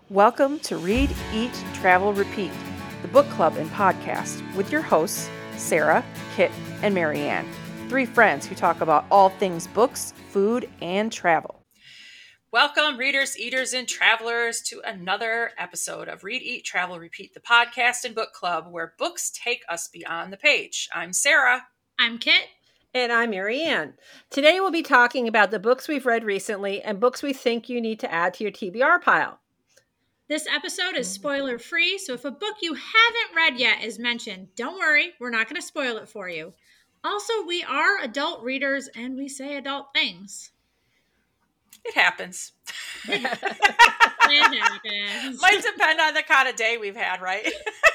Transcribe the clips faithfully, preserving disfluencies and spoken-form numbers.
Welcome to Read, Eat, Travel, Repeat, the book club and podcast with your hosts, Sarah, Kit, and Marianne, three friends who talk about all things books, food, and travel. Welcome, readers, eaters, and travelers, to another episode of Read, Eat, Travel, Repeat, the podcast and book club where books take us beyond the page. I'm Sarah. I'm Kit. And I'm Marianne. Today we'll be talking about the books we've read recently and books we think you need to add to your T B R pile. This episode is spoiler free, so if a book you haven't read yet is mentioned, don't worry, we're not going to spoil it for you. Also, we are adult readers and we say adult things. It happens. It happens. Might depend on the kind of day we've had, right?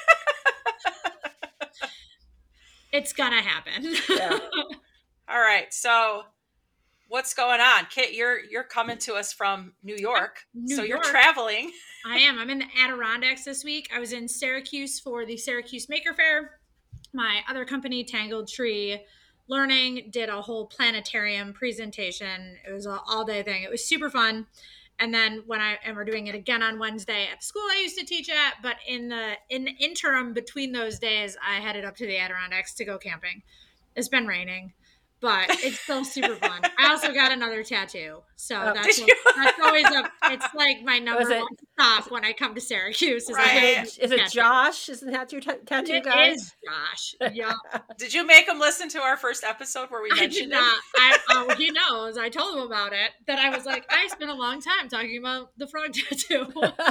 It's gonna happen. Yeah. All right, so what's going on? Kit, you're you're coming to us from New York, New so you're York. traveling. I am. I'm in the Adirondacks this week. I was in Syracuse for the Syracuse Maker Faire. My other company, Tangled Tree Learning, did a whole planetarium presentation. It was an all-day thing. It was super fun. And then when I and we're doing it again on Wednesday at the school I used to teach at, but in the in the interim between those days, I headed up to the Adirondacks to go camping. It's been raining, but it's still super fun. I also got another tattoo, so Oh, that's did what, that's always a it's like my number Was it- one stop when I come to Syracuse. Is Right. I Is it, is it tattoo. Josh? Isn't that your t- tattoo It guy? is Josh. Yeah, Did you make him listen to our first episode where we I did mentioned him? not. I, oh, he knows. I told him about it. That I was like, I spent a long time talking about the frog tattoo.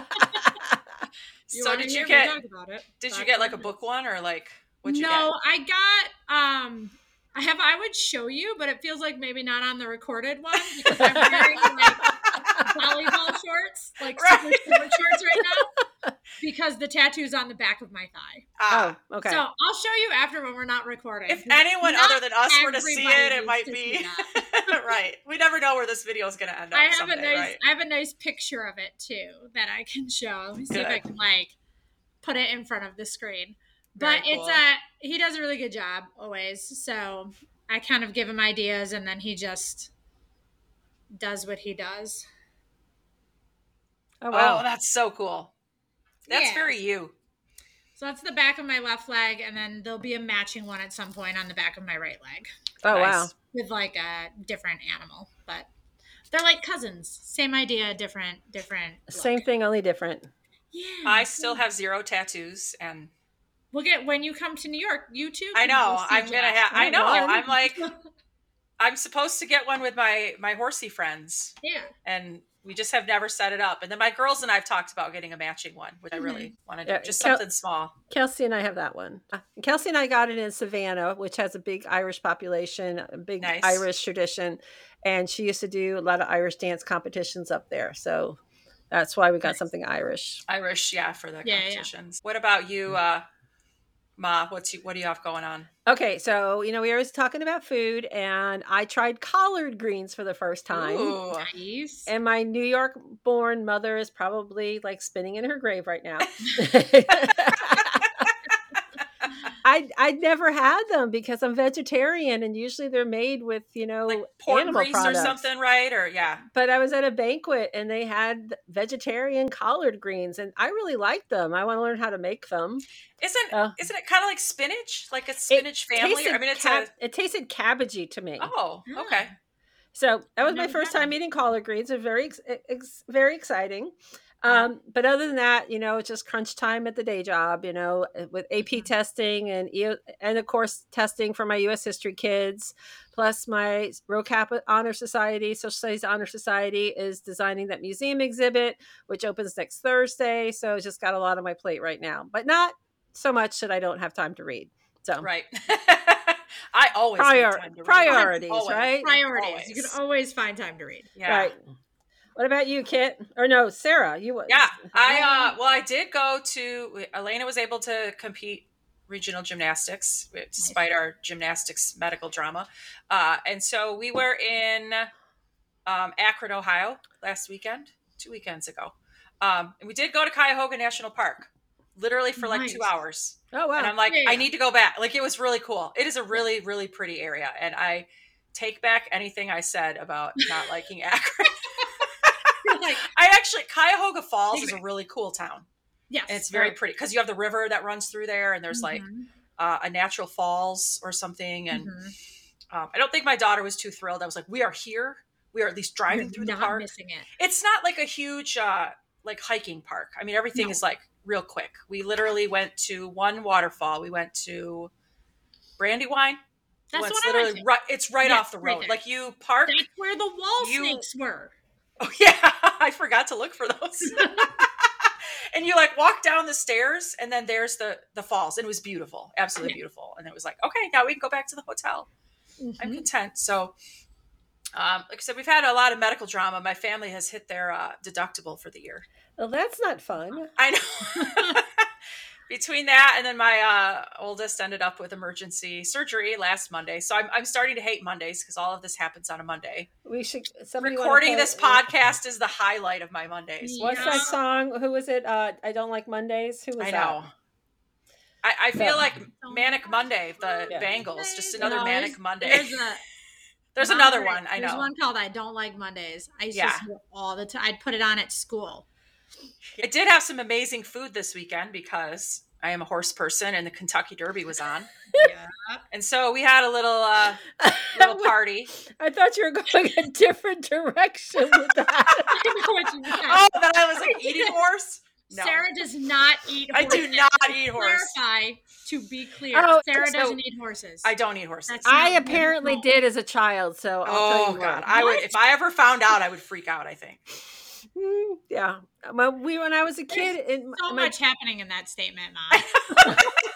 You So wanna did hear you me get talk about it? did you Talk get like a about it. book one or like what'd you No, get? I got um I have I would show you, but it feels like maybe not on the recorded one because I'm wearing like volleyball shorts, like super Right. short shorts right now. Because the tattoo's on the back of my thigh. Ah, Oh, okay. So I'll show you after when we're not recording. if anyone Not other than us were to see everybody it, it needs might to be see that. right. We never know where this video is going to end up I have someday, a nice right? I have a nice picture of it too that I can show. Let me see if I Good. can like put it in front of the screen. But Very it's cool. a he does a really good job always. So I kind of give him ideas and then he just does what he does. oh, Oh, wow. that's so cool. That's Yeah. very you. So that's the back of my left leg, and then there'll be a matching one at some point on the back of my right leg Oh, Nice. wow. with like a different animal. But they're like cousins. Same idea, different, different. look. Same thing, only different. Yeah. I still have zero tattoos, and We'll get when you come to New York, you too. I can know go see I'm gonna Josh. have. I Oh, know God. I'm like I'm supposed to get one with my my horsey friends, Yeah. and we just have never set it up. And then my girls and I've talked about getting a matching one, which I really want to do, Yeah, just Kel- something small. Kelsey and I have that one. Uh, Kelsey and I got it in Savannah, which has a big Irish population, a big Nice. Irish tradition. And she used to do a lot of Irish dance competitions up there. So that's why we got Nice. something Irish. Irish, yeah, for the Yeah, yeah. competitions. What about you, uh, Ma? What's you, what do you have going on? Okay, so, you know, we were always talking about food, and I tried collard greens for the first time. Ooh. Nice. And my New York born mother is probably like spinning in her grave right now. I I'd never had them because I'm vegetarian and usually they're made with, you know, Like pork animal grease products. or something, right? Or yeah. But I was at a banquet and they had vegetarian collard greens and I really liked them. I want to learn how to make them. Isn't Uh, isn't it kind of like spinach? Like a spinach family? tasted I mean, it's cab- a it tasted cabbagey to me. oh, okay. So that was my Never first had time them. eating collard greens. They're very, ex- ex- very exciting. Um, but other than that, you know, it's just crunch time at the day job, you know, with A P testing and, E O and of course, testing for my U S history kids, plus my RoCap Honor Society, Social Studies Honor Society is designing that museum exhibit, which opens next Thursday. So it's just got a lot on my plate right now, but not so much that I don't have time to read. So Right. I always Prior- make time to read. priorities, Always. right? Priorities. Always. You can always find time to read. Yeah. Right. What about you, Kit? Or no, Sarah, you Yeah, I uh well I did go to Elena was able to compete regional gymnastics despite our gymnastics medical drama. Uh and so we were in um Akron, Ohio last weekend, two weekends ago. Um and we did go to Cuyahoga National Park literally for like Nice. two hours. Oh, wow. And I'm like, Yeah. I need to go back. Like it was really cool. It is a really, really pretty area. And I take back anything I said about not liking Akron. like, I actually, Cuyahoga Falls is a really cool town. yes. And it's very pretty because you have the river that runs through there, and there's like Mhm. uh, a natural falls or something. And Mhm. um, I don't think my daughter was too thrilled. I was like, we are here. We are at least driving You're through the not park. missing it. It's not like a huge uh, like hiking park. I mean, everything No. is like real quick. We literally went to one waterfall. We went to Brandywine. That's Well, what it's I literally went to. right. It's right Yes, off the right road. there. Like you park. That's where the wall you- snakes were. Oh yeah, I forgot to look for those. And you like walk down the stairs, and then there's the the falls, and it was beautiful, absolutely Yeah. beautiful. And it was like, okay, now we can go back to the hotel. I'm Mhm. content. So, um, like I said, we've had a lot of medical drama. My family has hit their uh, deductible for the year. Well, that's not fun. I know. Between that and then my uh, oldest ended up with emergency surgery last Monday. So I'm, I'm starting to hate Mondays because all of this happens on a Monday. We should somebody wanna Recording play- this podcast is the highlight of my Mondays. What's Yeah. that song? Who was it? Uh, I don't like Mondays. Who was I that? know. I, I feel No. like Manic Monday, the Yeah. Bangles, just another No, Manic there's- Monday. There's, a, There's Mom, another one. I There's know. one called I Don't Like Mondays. I used Yeah. to hear all the time. I'd put it on at school. I did have some amazing food this weekend because I am a horse person and the Kentucky Derby was on. Yeah. And so we had a little uh, little party. I thought you were going a different direction with that. I know what you meant. Oh, that I was like eating horse? No. Sarah does not eat I horses. do not eat horse. Clarify, to be clear, Oh, Sarah so- doesn't eat horses. I don't eat horses. That's I not- apparently no. did as a child, so I'll tell Oh you god, what. I would What? if I ever found out, I would freak out. I think. Mm, yeah, my, we when I was a kid, in, So my, much happening in that statement, Mom.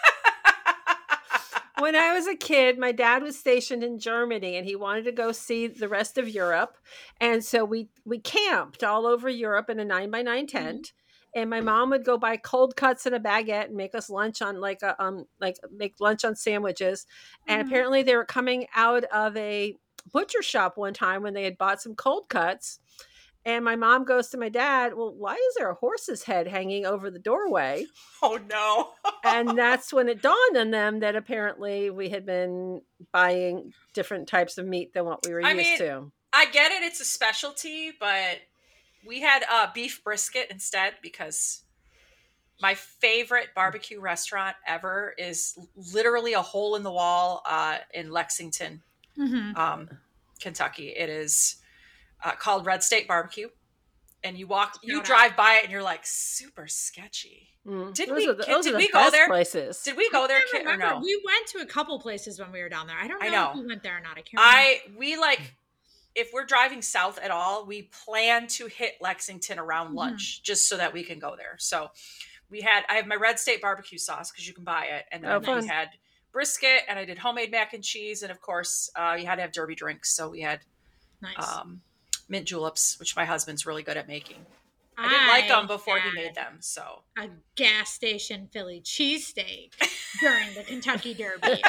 when I was a kid, my dad was stationed in Germany, and he wanted to go see the rest of Europe, and so we we camped all over Europe in a nine by nine tent. And my mom would go buy cold cuts and a baguette and make us lunch on like a um like make lunch on sandwiches. And Mhm. apparently they were coming out of a butcher shop one time when they had bought some cold cuts. And my mom goes to my dad, well, why is there a horse's head hanging over the doorway? Oh no. And that's when it dawned on them that apparently we had been buying different types of meat than what we were I used mean, to. I get it, it's a specialty, but we had uh, beef brisket instead because my favorite barbecue restaurant ever is literally a hole in the wall uh, in Lexington, Mhm. um, Kentucky. It is uh, called Red State Barbecue, and you walk, you Shout out. drive by it, and you're like super sketchy. Mm. Did those we- are the, did- those did are the we go best there? places. Did we go there, I kid, or remember no? we went to a couple places when we were down there. I don't know, I know. if we went there or not. I can't I we like if we're driving south at all, we plan to hit Lexington around Mhm. lunch just so that we can go there. So we had I have my Red State barbecue sauce because you can buy it, and then Oh, we fun. had brisket, and I did homemade mac and cheese, and of course uh, you had to have derby drinks. So we had remember. Nice. um, mint juleps, which my husband's really good at making. I didn't like them before he had made them, so a gas station Philly cheesesteak during the Kentucky Derby.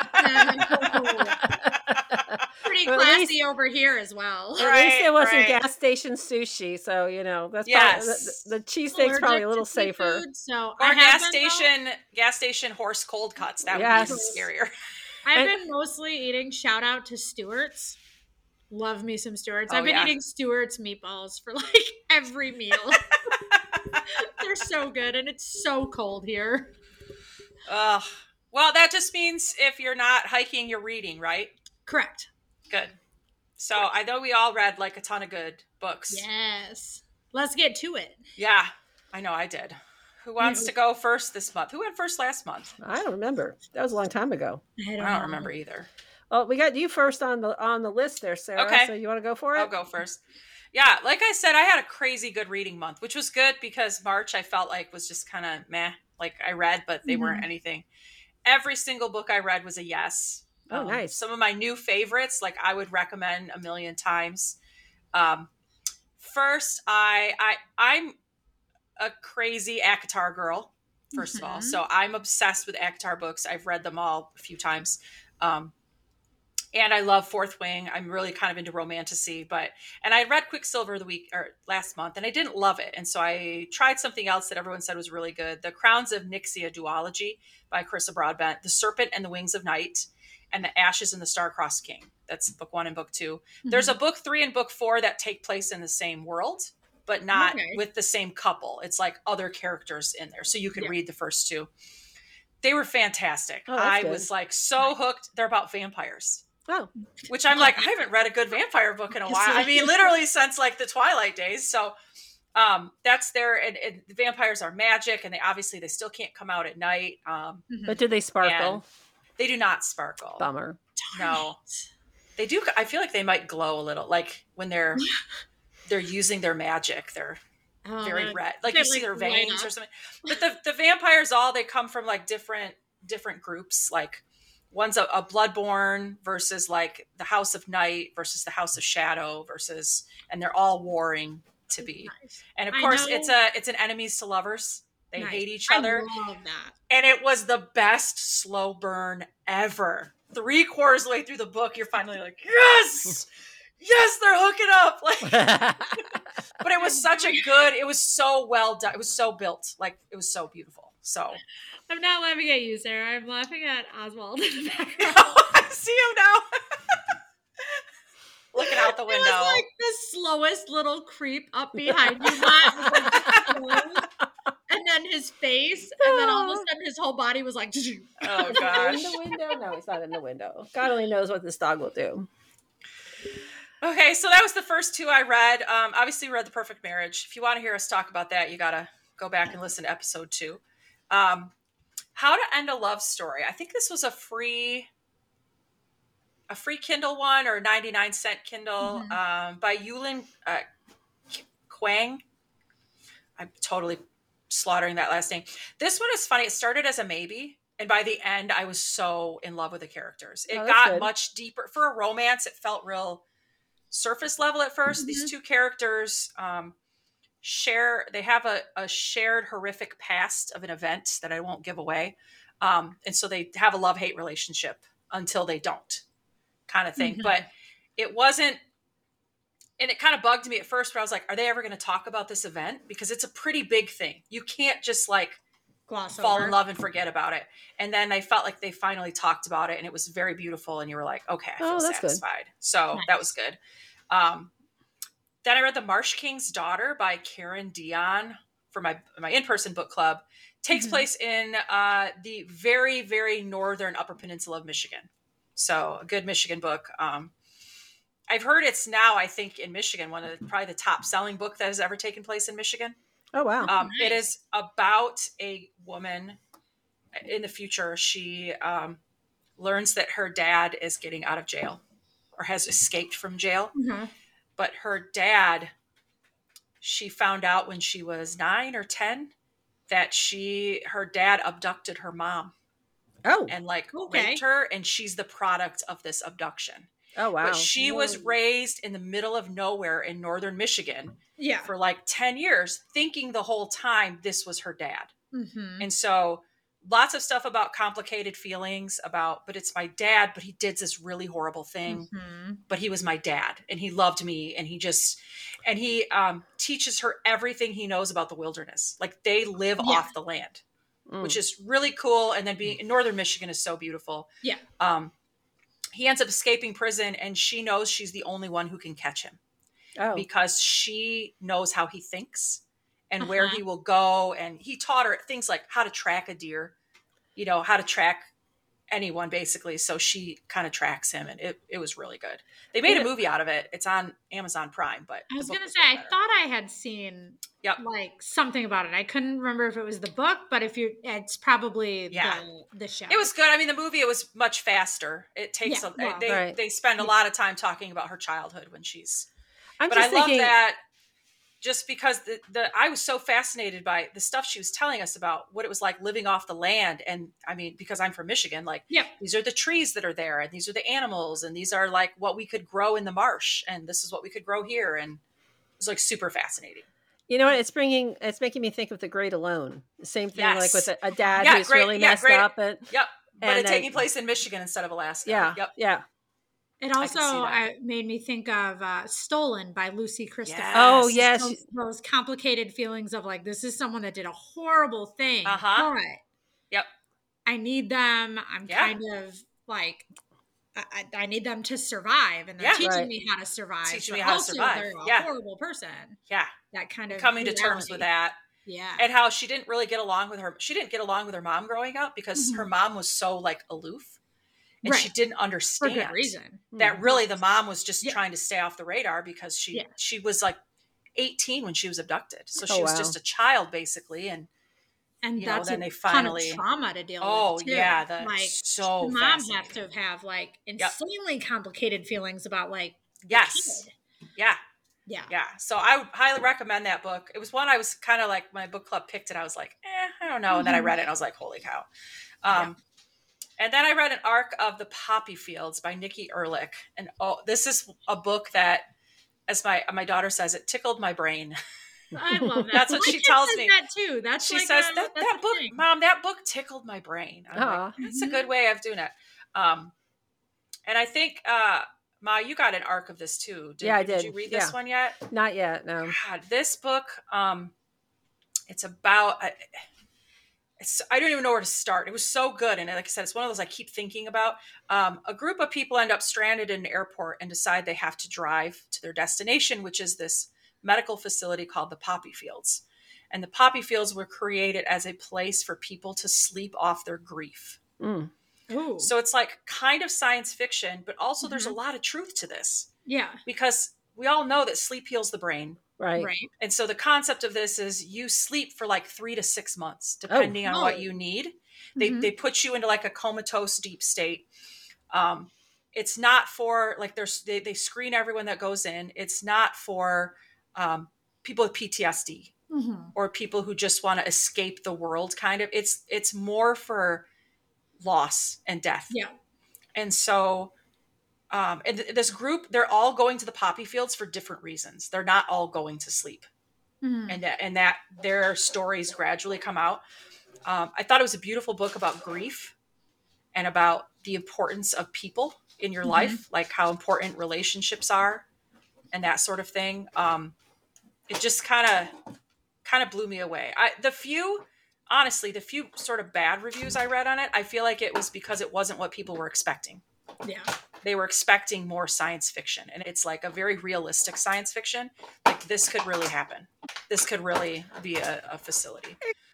Pretty Well, at classy over here as well. At least Right, it wasn't right. gas station sushi, so you know that's Yes. probably, the, the cheesesteak's probably a little Allergic to safer. seafood, so or I gas have been, though- station gas station horse cold cuts. That would Yes. be scarier. I've And- been mostly eating shout out to Stewart's. Love me some Stewart's. Oh, I've been yeah. eating Stewart's meatballs for like every meal. They're so good and it's so cold here. Ugh. Well, that just means if you're not hiking, you're reading, right? Correct. Good. So I know we all read like a ton of good books. Yes. Let's get to it. Yeah, I know I did. Who wants to go first this month? Who went first last month? I don't remember. That was a long time ago. I don't, I don't know. remember either. Well, we got you first on the on the list there, Sarah. Okay. So you want to go for it? I'll go first. Yeah, like I said, I had a crazy good reading month, which was good because March I felt like was just kind of meh. Like I read, but they Mhm. weren't anything. Every single book I read was a yes. Oh, nice. Some of my new favorites, like I would recommend a million times. Um, first, I I I'm a crazy ACOTAR girl. First of all, Mhm. so I'm obsessed with ACOTAR books. I've read them all a few times. Um, and I love Fourth Wing. I'm really kind of into romantasy, but and I read Quicksilver the week or last month, and I didn't love it, and so I tried something else that everyone said was really good: The Crowns of Nixia duology by Carissa Broadbent, The Serpent and the Wings of Night, and The Ashes and the Star-Crossed King. That's book one and book two. There's a book three and book four that take place in the same world, but not Okay. with the same couple. It's like other characters in there. So you can Yeah. read the first two. They were fantastic. Oh, that's I good. was like so hooked. They're about vampires. Oh, Which I'm like, I haven't read a good vampire book in a while. I mean, literally since like the Twilight days. So um, that's their, and, and the vampires are magic, and they obviously, they still can't come out at night. Um, but do they sparkle? they do not sparkle. Bummer. No. They do. I feel like they might glow a little, like when they're, they're using their magic. They're Oh, very that- red. Like they, you see like, their light veins up. or something. But the, the vampires all, they come from like different, different groups. Like one's a, a Bloodborne versus like the House of Night versus the House of Shadow versus, and they're all warring to be. Nice. And of I course know- it's a, it's an enemies to lovers. They Nice. hate each I other. love that. And it was the best slow burn ever. Three quarters of the way through the book, you're finally like, yes, yes, they're hooking up. Like, but it was such a good, it was so well done. It was so built. Like, it was so beautiful. So I'm not laughing at you, Sarah. I'm laughing at Oswald in the background. I see him now. Looking out the It window. was like the slowest little creep up behind you, Matt. It was like slow. And then his face, and then all of a sudden his whole body was like, Oh in gosh. the window? No, it's not in the window. God only knows what this dog will do. Okay, so that was the first two I read. Um, obviously, we read The Perfect Marriage. If you want to hear us talk about that, you got to go back and listen to episode two. Um, How to End a Love Story. I think this was a free, a free Kindle one or ninety-nine cent Kindle Mhm. um, by Yulin uh, Quang. I'm totally slaughtering that last name. This one is funny. It started as a maybe, and by the end, I was so in love with the characters. It Oh, that's got good. much deeper. For a romance, it felt real surface level at 1st Mhm. These two characters um, share, they have a, a shared horrific past of an event that I won't give away. Um, and so they have a love-hate relationship until they don't, kind of thing. Mhm. But it wasn't, and it kind of bugged me at first, but I was like, are they ever going to talk about this event? Because it's a pretty big thing. You can't just like gloss fall over. in love and forget about it. And then I felt like they finally talked about it, and it was very beautiful. And you were like, okay, I feel Oh, that's good. satisfied. So Nice. that was good. Um, then I read The Marsh King's Daughter by Karen Dion for my, my in-person book club. Takes Mhm. place in uh, the very, very northern Upper Peninsula of Michigan. So a good Michigan book. Um, I've heard it's now, I think, in Michigan, one of the, probably the top selling book that has ever taken place in Michigan. Oh, wow. Um, It Nice. is about a woman in the future. She um, learns that her dad is getting out of jail or has escaped from jail. Mhm. But her dad, she found out when she was nine or ten that she, her dad abducted her mom Oh, and like Okay. raped her. And she's the product of this abduction. oh, wow. But she was Whoa. raised in the middle of nowhere in northern Michigan Yeah. for like ten years, thinking the whole time this was her dad. Mm-hmm. And so lots of stuff about complicated feelings about, but it's my dad, but he did this really horrible thing, Mm-hmm. but he was my dad and he loved me. And he just, and he um, teaches her everything he knows about the wilderness. Like they live Yeah. off the land, Mm. which is really cool. And then being in northern Michigan is so beautiful. Yeah. Um, he ends up escaping prison and she knows she's the only one who can catch him Oh, because she knows how he thinks and where Uh-huh. he will go. And he taught her things like how to track a deer, you know, how to track anyone basically. So she kind of tracks him and it, it was really good. They made Yeah. a movie out of it. It's on Amazon Prime, but I was the book gonna was say, way I better. thought I had seen Yep. like something about it. I couldn't remember if it was the book, but if you, it's probably Yeah. the the show. It was good. I mean, the movie, it was much faster. It takes, Yeah, a, well, they, right. they spend a Yeah. lot of time talking about her childhood when she's, I'm but I just love thinking. that just because the, the I was so fascinated by the stuff she was telling us about what it was like living off the land. And I mean, because I'm from Michigan, like Yep. these are the trees that are there and these are the animals and these are like what we could grow in the marsh and this is what we could grow here. And it was like super fascinating. You know what? It's bringing. It's making me think of The Great Alone. The same thing, like Yes. with a, a dad Yeah, who's great- really yeah, messed great. up. And Yep. But And it then- taking place in Michigan instead of Alaska. yeah, Yep. yeah. It can also see that. uh, made me think of uh, Stolen by Lucy Christopher. Yes. Oh, yes. Those, those complicated feelings of like, this is someone that did a horrible thing, Uh-huh. but Yep. I need them. I'm Yeah. kind of like, I, I I need them to survive, and they're Yeah. teaching Right. me how to survive. Teaching but me how to also survive. They're a Yeah. horrible person. Yeah. that kind of coming to reality. terms with that. Yeah. And how she didn't really get along with her. She didn't get along with her mom growing up because Mhm. her mom was so like aloof, and Right. she didn't For understand good reason. that really the mom was just Yeah. trying to stay off the radar because she, Yeah. she was like eighteen when she was abducted. So Oh, she was wow. just a child basically. And, And you know, that's then a they ton of finally, trauma to deal oh with too. yeah, the Like so the mom has fascinating. to have like insanely complicated feelings about like the Yes. kid. Yeah. Yeah. Yeah. So I would highly recommend that book. It was one I was kind of like, my book club picked it. I was like, eh, I don't know. And then I Mhm. read it and I was like, holy cow. Um, And then I read an arc of The Poppy Fields by Nikki Ehrlich. And oh, this is a book that, as my my daughter says, it tickled my brain. I love that. That's what My she kid tells says me. that too. That's She like says a, that that's that a book, thing. Mom, that book tickled my brain. I'm Aw. like, that's a Mhm. good way of doing it. Um, and I think, uh, Ma, you got an arc of this too. Did, Yeah, I Did did. you read Yeah. this one yet? Not yet. No. God, this book, um, it's about. Uh, It's, I don't even know where to start. It was so good. And like I said, it's one of those I keep thinking about. Um, a group of people end up stranded in an airport and decide they have to drive to their destination, which is this medical facility called the Poppy Fields. And the Poppy Fields were created as a place for people to sleep off their grief. Mm. Ooh. So it's like kind of science fiction, but also there's a Mhm. lot of truth to this Yeah. because we all know that sleep heals the brain. Right. Right. And so the concept of this is you sleep for like three to six months, depending on Oh. what you need. They, Mhm. they put you into like a comatose deep state. Um, it's not for like there's they, they screen everyone that goes in. It's not for um, people with P T S D Mhm. or people who just want to escape the world. Kind of. It's it's more for loss and death. Yeah. And so um, and th- this group, they're all going to the poppy fields for different reasons. They're not all going to sleep. Mhm. And that, and that their stories gradually come out. Um, I thought it was a beautiful book about grief and about the importance of people in your Mhm. life, like how important relationships are and that sort of thing. Um, it just kind of kind of blew me away. I, the few, honestly, the few sort of bad reviews I read on it, I feel like it was because it wasn't what people were expecting. Yeah. They were expecting more science fiction, and it's like a very realistic science fiction. Like this could really happen. This could really be a, a facility.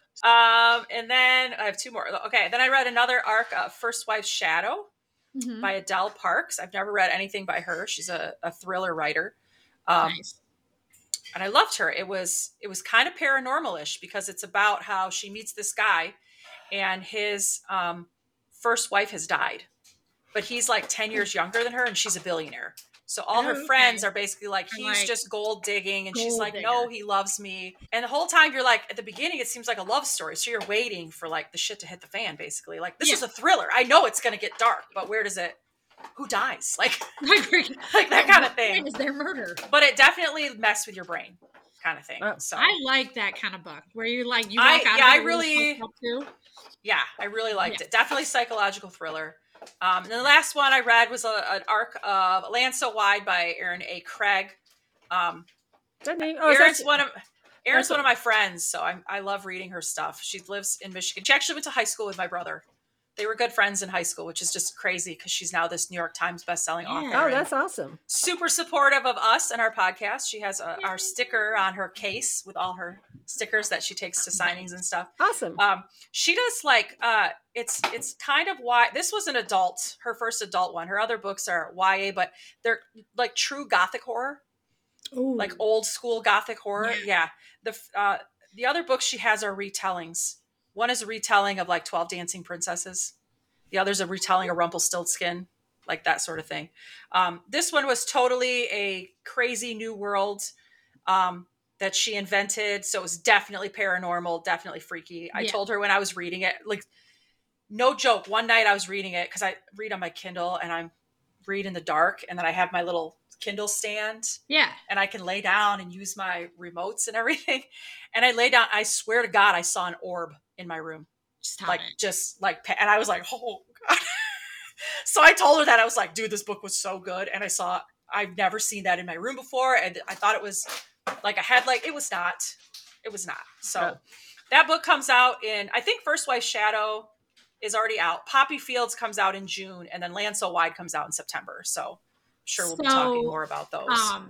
Um, and then I have two more. Okay, then I read another arc, uh, First Wife's Shadow Mhm. by Adele Parks. I've never read anything by her. She's a, a thriller writer. Um, Nice. and I loved her. It was it was kind of paranormal-ish because it's about how she meets this guy and his um, first wife has died. But he's like ten years younger than her and she's a billionaire. So all her Oh, okay. friends are basically like, Are he's like, just gold digging. And she's gold like, digger. no, he loves me. And the whole time you're like, at the beginning, it seems like a love story. So you're waiting for like the shit to hit the fan, basically. Like, this Yeah. is a thriller. I know it's going to get dark, but where does it, who dies? Like, Like, like that kind of thing. Is there murder? But it definitely messed with your brain kind of thing. Oh. So I like that kind of book where you like you I- walk out yeah, of I it really really- fucked up too. yeah, I really liked Yeah. it. Definitely psychological thriller. Um, and the last one I read was a, an arc of Land So Wide by Aaron A. Craig. Um, That name? Oh, is Aaron's that, one of Aaron's that's one of my friends, so I I love reading her stuff. She lives in Michigan. She actually went to high school with my brother. They were good friends in high school, which is just crazy because she's now this New York Times bestselling Yeah. author. oh, and that's awesome. super supportive of us and our podcast. She has a, our sticker on her case with all her stickers that she takes to signings and stuff. Awesome. Um, she does like uh, it's it's kind of why this was an adult, her first adult one. Her other books are Y A, but they're like true gothic horror, Ooh. like old school gothic horror. Yeah. Yeah. The uh, the other books she has are retellings. One is a retelling of like twelve Dancing Princesses. The other's a retelling of Rumpelstiltskin, like that sort of thing. Um, this one was totally a crazy new world um, that she invented. So it was definitely paranormal, definitely freaky. I Yeah. told her when I was reading it, like, no joke, one night I was reading it because I read on my Kindle and I'm read in the dark. And then I have my little Kindle stand Yeah. and I can lay down and use my remotes and everything. And I lay down, I swear to God, I saw an orb in my room. Stop like it. just like and I was like, oh God. So I told her that. I was like, dude, this book was so good. And I saw I've never seen that in my room before. And I thought it was like a headlight. It was not. It was not. So Yeah. that book comes out in, I think First Wife's Shadow is already out. Poppy Fields comes out in June, and then Land So Wide comes out in September. So I'm sure we'll be talking So, more about those. Um,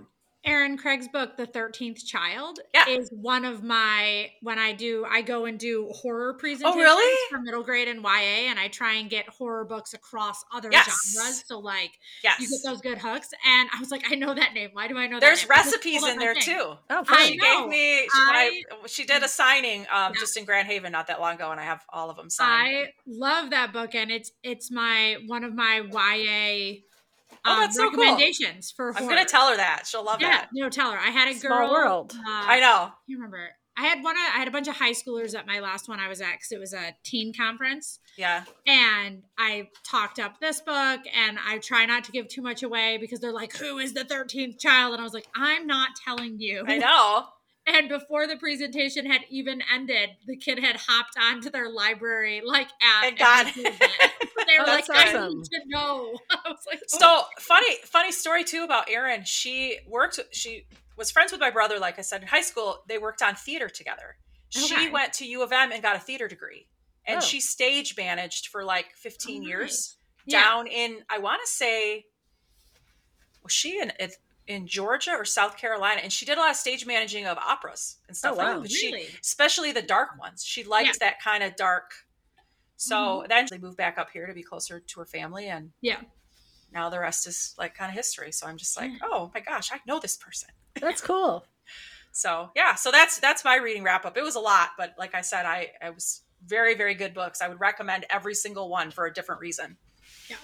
Aaron Craig's book, The thirteenth Child, Yeah. is one of my, when I do, I go and do horror presentations Oh, really? for middle grade and Y A, and I try and get horror books across other Yes. genres. So, like, Yes. you get those good hooks. And I was like, I know that name. Why do I know There's that name? I just recipes pulled up in my there thing. too. Oh, I fun. She know. gave me, she, when I, I- she did a signing um, Yeah. just in Grand Haven not that long ago, and I have all of them signed. I love that book, and it's it's my one of my Y A Oh, um, that's so cool. recommendations for I'm horror. going to tell her that. She'll love Yeah, that. no, tell her. I had a Small girl. world. Uh, I know. I can't remember. I had one. I had a bunch of high schoolers at my last one I was at because it was a teen conference, Yeah. and I talked up this book, and I try not to give too much away because they're like, "Who is the thirteenth child?" And I was like, "I'm not telling you." I know. And before the presentation had even ended, the kid had hopped onto their library like app. Thank God. and reviewed it. They were Oh, like, that's "I awesome. need to know." I was like, "Oh." So funny, funny story too about Erin. She worked, she was friends with my brother, like I said, in high school. They worked on theater together. She Okay. went to U of M and got a theater degree. And Oh. she stage managed for like fifteen Oh, years nice. Yeah. down in, I want to say, was she in in Georgia or South Carolina? And she did a lot of stage managing of operas and stuff Oh, like wow. that. But she, Really? especially the dark ones. She liked Yeah. that kind of dark. So Mhm. then they moved back up here to be closer to her family, and Yeah. now the rest is like kind of history. So I'm just like, Yeah. oh my gosh, I know this person. That's cool. So yeah, so that's that's my reading wrap up. It was a lot, but like I said, I it was very very good books. I would recommend every single one for a different reason. Yeah.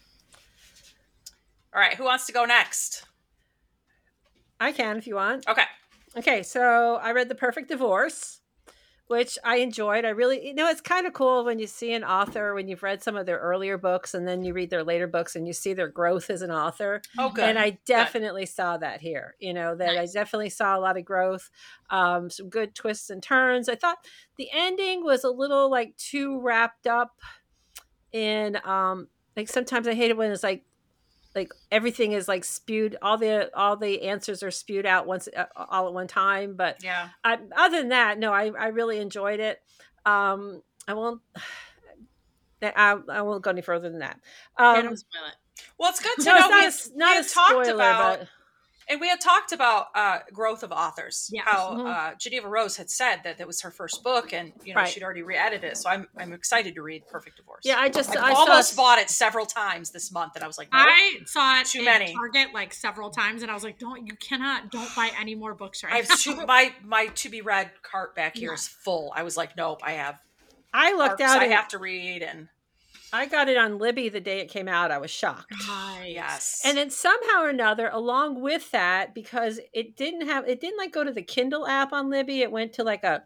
All right, who wants to go next? I can if you want. Okay. Okay, so I read The Perfect Divorce, which I enjoyed. I really, you know, it's kind of cool when you see an author, when you've read some of their earlier books and then you read their later books and you see their growth as an author. Oh, good. And I definitely saw that here, you know, that Nice. I definitely saw a lot of growth, um, some good twists and turns. I thought the ending was a little like too wrapped up in, um, like sometimes I hate it when it's like, like everything is like spewed, all the all the answers are spewed out once uh, all at one time. But yeah. I, other than that, no, I, I really enjoyed it. Um, I won't I, I won't go any further than that. Yeah, Um, don't spoil it. Well, it's good to no, know. it's not we, a, s- not we a had talked spoiler, about, but and we had talked about uh, growth of authors. Yes. How Mhm. uh, Geneva Rose had said that that was her first book, and you know Right. she'd already re-edited it. So I'm I'm excited to read Perfect Divorce. yeah, I just I've I almost saw, bought it several times this month, and I was like, nope. I saw it Too in many. Target like several times, and I was like, "Don't you cannot don't buy any more books right I have now." two, my my to be read cart back here Yeah. is full. I was like, nope, I have I looked arcs out I at, have to read, and I got it on Libby the day it came out. I was shocked. Nice. yes, And then somehow or another, along with that, because it didn't have, it didn't like go to the Kindle app on Libby. It went to like a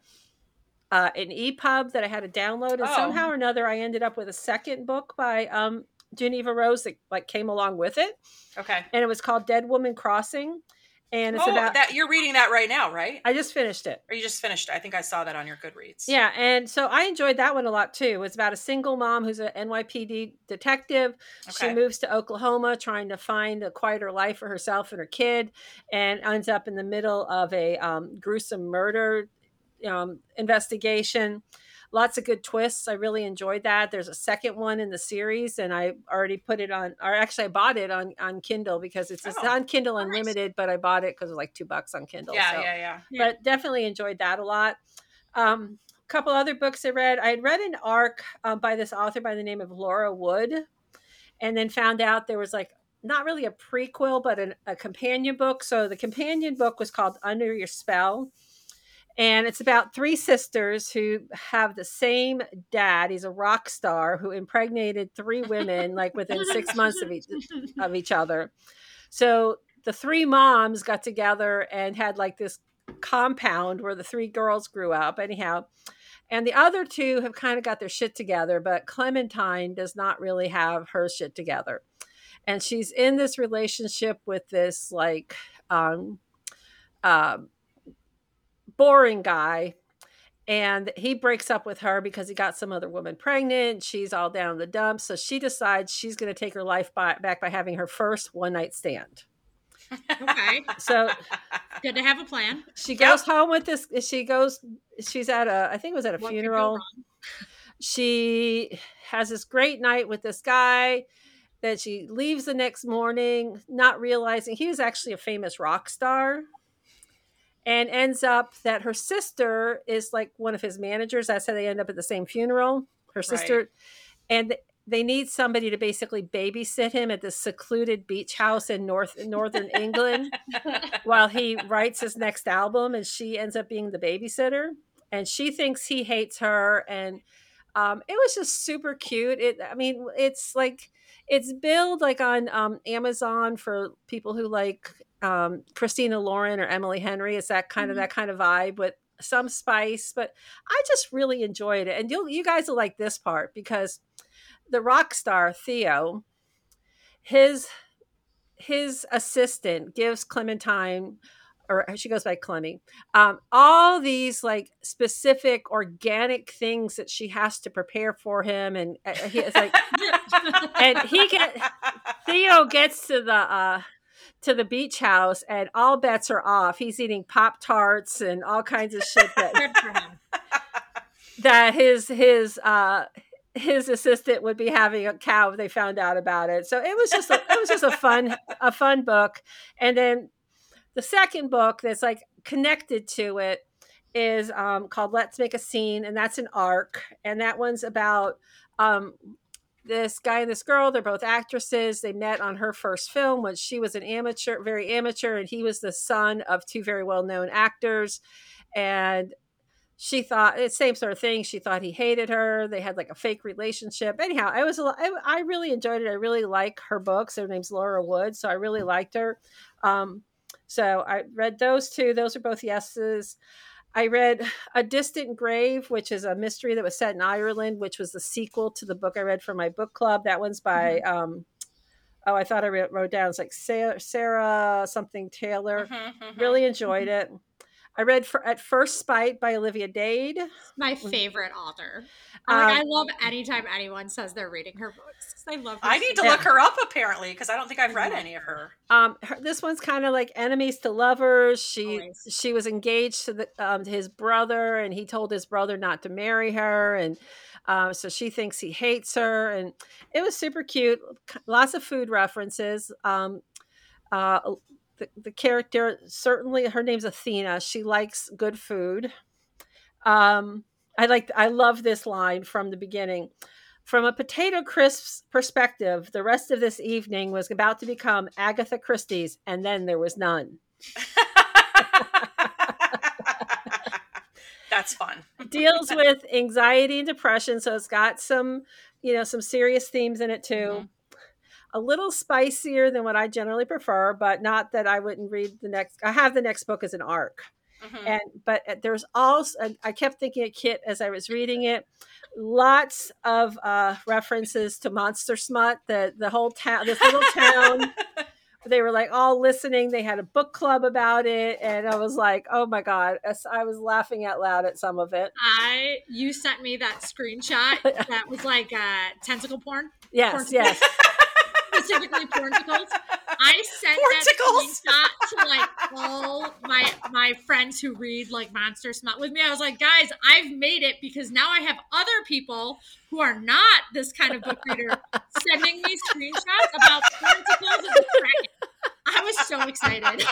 uh, an EPUB that I had to download, and Oh. somehow or another, I ended up with a second book by um, Geneva Rose that like came along with it, okay. and it was called Dead Woman Crossing, and it's Oh, about. that you're reading that right now, right? I just finished it. Or you just finished it? I think I saw that on your Goodreads. Yeah, and so I enjoyed that one a lot too. It's about a single mom who's an N Y P D detective. She Okay. moves to Oklahoma trying to find a quieter life for herself and her kid, and ends up in the middle of a um, gruesome murder um, investigation. Lots of good twists. I really enjoyed that. There's a second one in the series, and I already put it on, or actually I bought it on, on Kindle because it's, it's Oh, on Kindle nice. Unlimited, but I bought it because it was like two bucks on Kindle. Yeah, so. yeah, yeah. Yeah. But definitely enjoyed that a lot. Um, a couple other books I read. I had read an arc um, by this author by the name of Laura Wood, and then found out there was like not really a prequel, but an, a companion book. So the companion book was called Under Your Spell. And it's about three sisters who have the same dad. He's a rock star who impregnated three women like within six months of each, of each other. So the three moms got together and had like this compound where the three girls grew up anyhow. And the other two have kind of got their shit together, but Clementine does not really have her shit together. And she's in this relationship with this like um, uh, boring guy. And he breaks up with her because he got some other woman pregnant. She's all down in the dumps. So she decides she's going to take her life by, back by having her first one night stand. Okay. So Good to have a plan. she goes home with this. She goes, she's at a, I think it was at a What could go funeral. wrong? She has this great night with this guy. that she leaves the next morning, not realizing he was actually a famous rock star, and ends up that her sister is like one of his managers. That's how they end up at the same funeral. Her sister, Right. and they need somebody to basically babysit him at this secluded beach house in north northern England while he writes his next album, and she ends up being the babysitter, and she thinks he hates her. And um, it was just super cute. It, I mean, it's like it's billed like on um, Amazon for people who like um, Christina Lauren or Emily Henry. It's that kind of Mhm. that kind of vibe with some spice, but I just really enjoyed it. And you you guys will like this part because the rock star Theo, his his assistant gives Clementine, or she goes by Clemmy, um, all these like specific organic things that she has to prepare for him, and uh, he it's like, and he get Theo gets to the uh, to the beach house, and all bets are off. He's eating Pop Tarts and all kinds of shit that Good for him. that his his uh his assistant would be having a cow if they found out about it. So it was just a, it was just a fun a fun book. And then the second book that's like connected to it is um, called Let's Make a Scene, and that's an arc, and that one's about um, this guy and this girl. They're both actresses. They met on her first film when she was an amateur, very amateur, and he was the son of two very well known actors. And she thought it's same sort of thing. She thought he hated her. They had like a fake relationship. Anyhow, I was I, I really enjoyed it. I really like her books. Her name's Laura Wood, so I really liked her. Um, so I read those two. Those are both yeses. I read A Distant Grave, which is a mystery that was set in Ireland, which was the sequel to the book I read for my book club. That one's by mm-hmm. um, oh, I thought I wrote, wrote down. It's like Sarah, Sarah something Taylor. Mm-hmm, mm-hmm. Really enjoyed it. I read for, At First Spite by Olivia Dade. My favorite author. Um, like, I love anytime anyone says they're reading her books. I love her. I need to yeah. look her up apparently because I don't think I've read any of her. Um, her, this one's kind of like enemies to lovers. She Always. she was engaged to the um, to his brother, and he told his brother not to marry her, and um, so she thinks he hates her. And it was super cute. Lots of food references. Um, uh, The, the character, certainly her name's Athena. She likes good food. Um, I like, I love this line from the beginning. From a potato crisp's perspective, the rest of this evening was about to become Agatha Christie's, and then there was none. That's fun. Deals with anxiety and depression, so it's got some, you know, some serious themes in it too. Mm-hmm. A little spicier than what I generally prefer, but not that I wouldn't read the next. I have the next book as an arc. Mm-hmm. And but there's also, I kept thinking of Kit as I was reading it, lots of uh, references to Monster Smut, the, the whole town, this little town. They were like all listening. They had a book club about it. And I was like, oh my God. I was laughing out loud at some of it. I, you sent me that screenshot that was like uh, tentacle porn. Yes, porn yes. Specifically porticles. I sent porticles. that screenshot to like all my my friends who read like Monster Smut with me. I was like, guys, I've made it because now I have other people who are not this kind of book reader sending me screenshots about porticles and the dragon. I was so excited.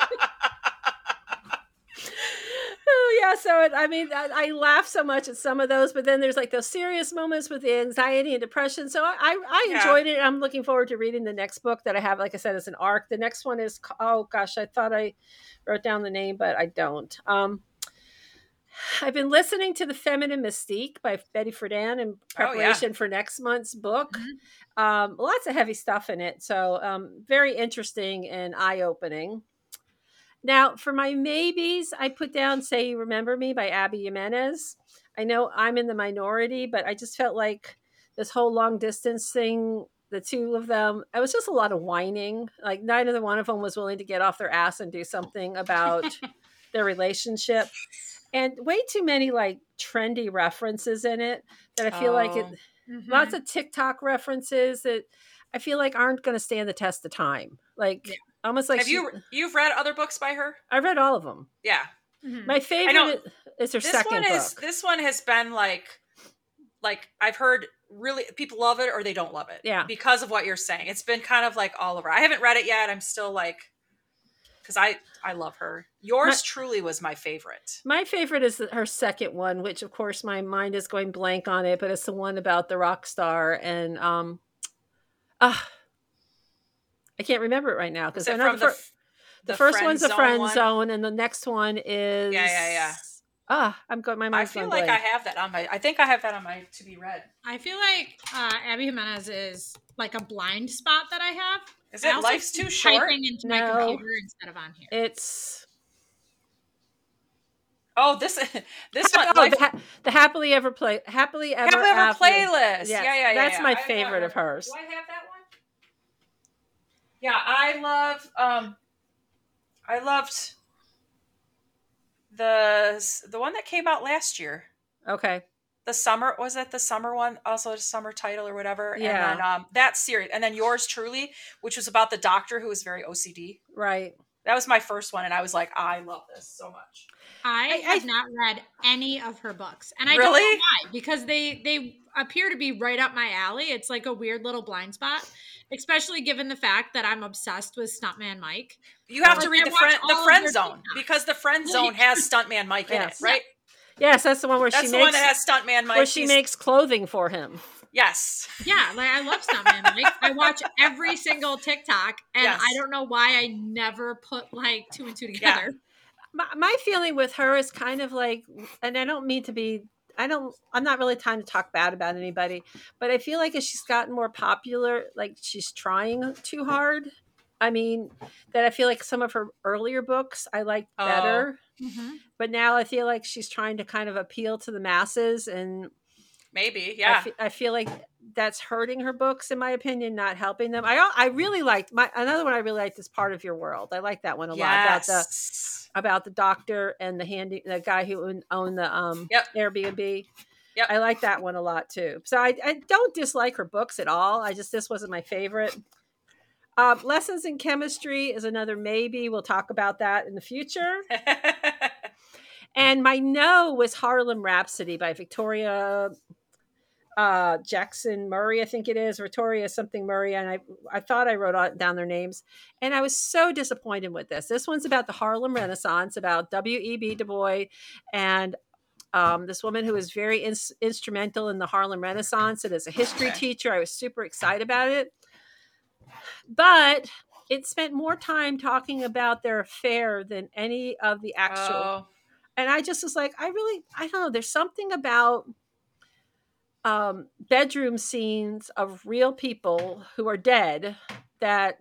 Oh yeah, so it, I mean, I, I laugh so much at some of those, but then there's like those serious moments with the anxiety and depression. So I, I, I Yeah. enjoyed it. I'm looking forward to reading the next book that I have. Like I said, as an arc. The next one is oh gosh, I thought I wrote down the name, but I don't. Um, I've been listening to The Feminine Mystique by Betty Friedan in preparation Oh, yeah. for next month's book. Mm-hmm. Um, lots of heavy stuff in it, so um, very interesting and eye-opening. Now, for my maybes, I put down Say You Remember Me by Abby Jimenez. I know I'm in the minority, but I just felt like this whole long distance thing, the two of them, it was just a lot of whining. Like neither one of them was willing to get off their ass and do something about their relationship. And way too many like trendy references in it that I feel Oh. like it, Mm-hmm. lots of TikTok references that I feel like aren't going to stand the test of time. Like Yeah. almost like Have she, you you've read other books by her? I read all of them. Yeah. Mm-hmm. My favorite know. is, is her This second one is book. this one has been like like I've heard really people love it or they don't love it. Yeah. Because of what you're saying. It's been kind of like all over. I haven't read it yet. I'm still like, because I, I love her. Yours My- truly was my favorite. My favorite is her second one, which of course my mind is going blank on it, but it's the one about the rock star and um, ah, I can't remember it right now because Is it I know from the, the, fir- f- the the first friend one's a zone friend one? zone, and the next one is Yeah, yeah, yeah. Ah, I'm going. My I mind's feel going like I blank. have that on my. I think I have that on my to be read. I feel like uh, Abby Jimenez is like a blind spot that I have. Is I it also Life's keep Too Short? Typing into my No. computer instead of on here. It's Oh, this this one. oh, Life, the, ha- the happily ever play happily ever Happily Ever after playlist. Yes, Yeah, yeah, yeah. That's yeah. my I have favorite that of hers. Do I have that one? Yeah, I love. Um, I loved the the one that came out last year. Okay. The summer was that the summer one, also a summer title or whatever. Yeah. And then um, that series, and then yours truly, which was about the doctor who was very O C D. Right. That was my first one, and I was like, I love this so much. I, I- have not read any of her books, and I Really? don't know why. Because they they appear to be right up my alley. It's like a weird little blind spot, especially given the fact that I'm obsessed with Stuntman Mike. You have Like, to read I the watch friend the all of friend their zone TikToks. because the friend Well, zone you- has Stuntman Mike in Yes. it, right? Yes, that's the one where That's she the makes one that has Stuntman Mike. where she He's- makes clothing for him. yes. Yeah, like I love Stuntman Mike. I watch every single TikTok, and Yes. I don't know why I never put like two and two together. My, my feeling with her is kind of like, and I don't mean to be, I don't, I'm not really trying to talk bad about anybody, but I feel like as she's gotten more popular, like she's trying too hard. I mean, that I feel like some of her earlier books I liked Oh. better, Mm-hmm. but now I feel like she's trying to kind of appeal to the masses, and Maybe, I, yeah. fe- I feel like that's hurting her books, in my opinion, not helping them. I I really liked my another one. I really liked is Part of Your World. I like that one a lot about the Yes. about the doctor and the handy the guy who own- owned the um Yep. Airbnb. Yep. I like that one a lot too. So I, I don't dislike her books at all. I just this wasn't my favorite. Um, Lessons in Chemistry is another maybe. We'll talk about that in the future. And my no was Harlem Rhapsody by Victoria uh, Jackson Murray, I think it is. Victoria something Murray. And I, I thought I wrote on- down their names. And I was so disappointed with this. This one's about the Harlem Renaissance, about W E B Du Bois and um, this woman who was very ins- instrumental in the Harlem Renaissance. And as a history Okay. teacher, I was super excited about it. But it spent more time talking about their affair than any of the actual. Oh. And I just was like, I really, I don't know. There's something about um, bedroom scenes of real people who are dead that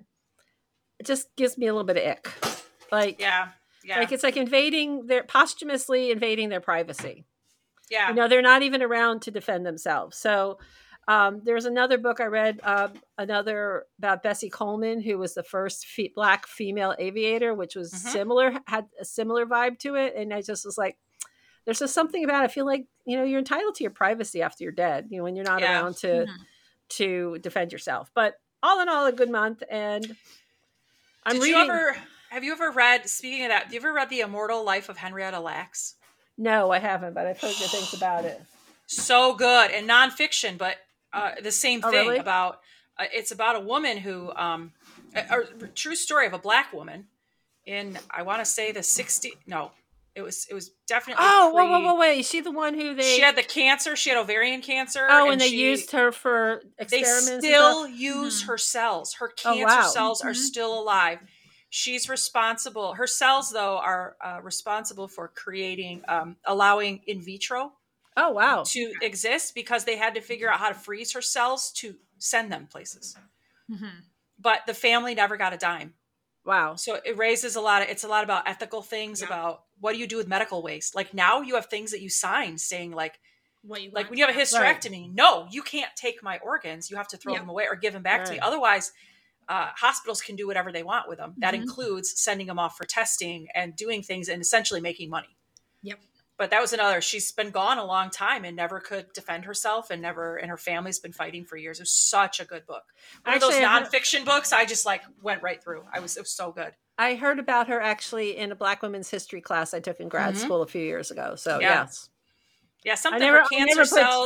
just gives me a little bit of ick. Like, Yeah. Yeah. like it's like invading their posthumously invading their privacy. yeah. You know, they're not even around to defend themselves. So um, there's another book I read, uh, another about Bessie Coleman, who was the first fe- black female aviator, which was Mhm. similar, had a similar vibe to it. And I just was like, there's just something about it. I feel like, you know, you're entitled to your privacy after you're dead, you know, when you're not Yeah. around to, Mhm. to defend yourself. But all in all, a good month. And I'm Did reading. you ever have you ever read, speaking of that, have you ever read The Immortal Life of Henrietta Lacks? No, I haven't, but I've heard good things about it. So good, and nonfiction, but uh, the same Oh, thing really? about uh, it's about a woman who um a, a true story of a black woman in I want to say the sixties. No, it was it was definitely Oh, whoa, pre- whoa, whoa, wait. Is she the one who they. She had the cancer. She had ovarian cancer. oh, and, they she- used her for They experiments. and still stuff? use Mhm. her cells. Her Oh, cancer wow. cells are Mhm. still alive. She's responsible. Her cells, though, are uh, responsible for creating, um, allowing in vitro Oh, wow. to exist because they had to figure out how to freeze her cells to send them places. Mhm. But the family never got a dime. Wow. So it raises a lot of, it's a lot about ethical things, Yeah. about what do you do with medical waste? Like now you have things that you sign saying like, What you like want. when you have a hysterectomy, no, you can't take my organs. You have to throw Yeah. them away or give them back to me. Right. Otherwise, uh, hospitals can do whatever they want with them. That Mhm. includes sending them off for testing and doing things and essentially making money. Yep. But that was another. She's been gone a long time and never could defend herself, and never, and her family's been fighting for years. It was such a good book. One of Actually, those I heard- nonfiction books, I just like went right through. I was, it was so good. I heard about her actually in a Black women's history class I took in grad Mhm. school a few years ago. So, Yeah. yes. Yeah, something never- her I cancer never put- cells.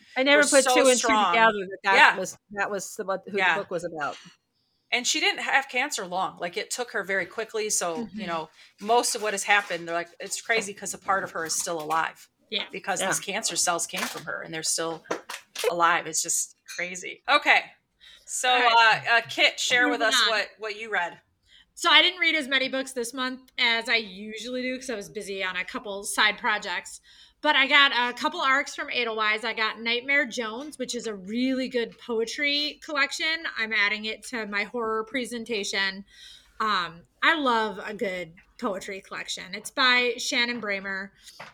I never were put so two and strong. two together that that Yeah. was that was what who Yeah. the book was about. And she didn't have cancer long. Like it took her very quickly. So, Mm-hmm. you know, most of what has happened, they're like, it's crazy because a part of her is still alive. Yeah. Because Yeah. these cancer cells came from her and they're still alive. It's just crazy. Okay. So, All right. uh, uh, Kit, share with Moving us on. what, what you read. So I didn't read as many books this month as I usually do because I was busy on a couple side projects. But I got a couple arcs from Edelweiss. I got Nightmare Jones, which is a really good poetry collection. I'm adding it to my horror presentation. Um, I love a good poetry collection. It's by Shannon Bramer.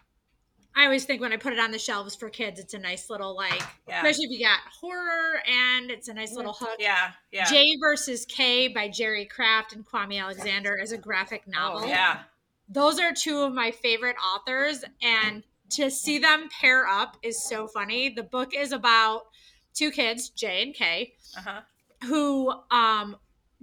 I always think when I put it on the shelves for kids, it's a nice little, like, Yeah. especially if you got horror and it's a nice little hook. Yeah. Yeah. J versus K by Jerry Craft and Kwame Alexander is a graphic novel. Oh, yeah. Those are two of my favorite authors, and to see them pair up is so funny. The book is about two kids, J and K, Uh-huh. who um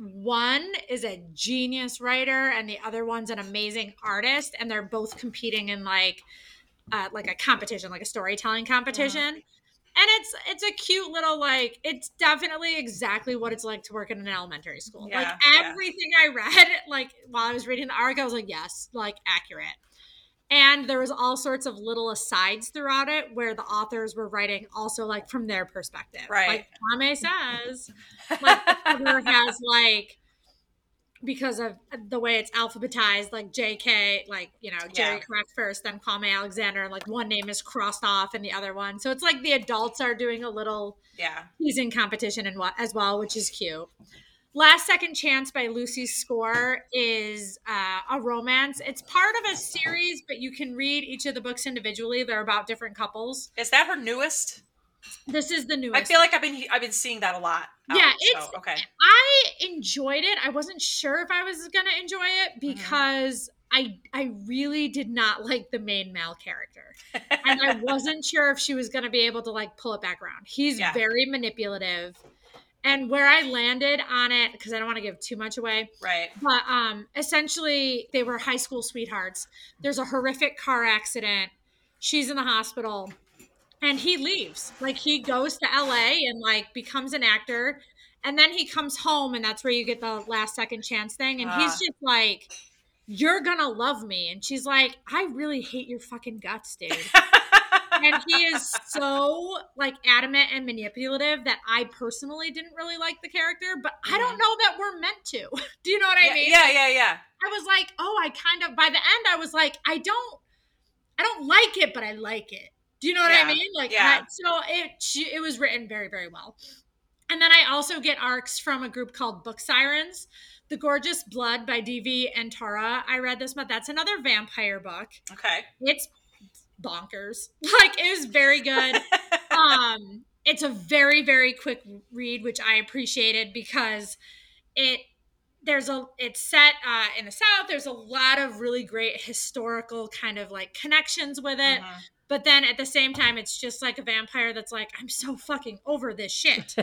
one is a genius writer and the other one's an amazing artist, and they're both competing in like uh, like a competition, like a storytelling competition. Mm-hmm. And it's it's a cute little, like, it's definitely exactly what it's like to work in an elementary school. Yeah, like yeah. everything I read, like while I was reading the arc, I was like, yes, like accurate. And there was all sorts of little asides throughout it where the authors were writing also like from their perspective. Right. Like Kwame says, like the cover has like, because of the way it's alphabetized, like J K, like, you know, Jerry Yeah. Craft first, then Kwame Alexander, and like one name is crossed off and the other one. So it's like the adults are doing a little Yeah. teasing competition and what as well, which is cute. Last Second Chance by Lucy Score is uh, a romance. It's part of a series, but you can read each of the books individually. They're about different couples. Is that her newest? This is the newest. I feel like I've been I've been seeing that a lot. out, Yeah, so, it's okay. I enjoyed it. I wasn't sure if I was gonna enjoy it because I I really did not like the main male character, and I wasn't sure if she was gonna be able to like pull it back around. He's Yeah. very manipulative, and where I landed on it, because I don't want to give too much away, Right. but um, essentially they were high school sweethearts. There's a horrific car accident. She's in the hospital. And he leaves. Like, he goes to L A and like becomes an actor, and then he comes home, and that's where you get the last second chance thing. And Ah. he's just like, "You're gonna love me," and she's like, "I really hate your fucking guts, dude." And he is so like adamant and manipulative that I personally didn't really like the character, but I don't know that we're meant to. Do you know what I yeah, mean? yeah, yeah, yeah. I was like, oh, I kind of, by the end, I was like, I don't, I don't like it, but I like it. Do you know what Yeah, I mean? Like, yeah. I, so it it was written very, very well. And then I also get arcs from a group called Book Sirens. The Gorgeous Blood by D V and Tara. I read this month. That's another vampire book. Okay. It's bonkers. Like, it was very good. um, it's a very, very quick read, which I appreciated because it there's a it's set uh, in the South. There's a lot of really great historical kind of like connections with it. Mhm. But then at the same time, it's just like a vampire that's like, I'm so fucking over this shit.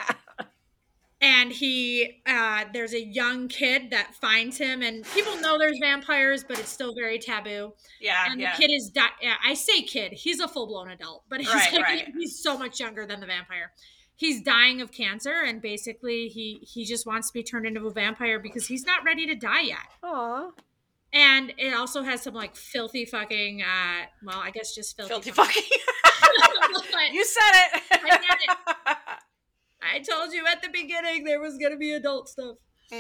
And he, uh, there's a young kid that finds him, and people know there's vampires, but it's still very taboo. Yeah, And yeah. the kid is, di- yeah, I say kid, he's a full blown adult, but he's Right, like, right. he's so much younger than the vampire. He's dying of cancer, and basically he he just wants to be turned into a vampire because he's not ready to die yet. Aw. And it also has some like filthy fucking, uh, well, I guess just filthy, Filthy fucking. fucking. You said it. I said it. I told you at the beginning there was gonna be adult stuff.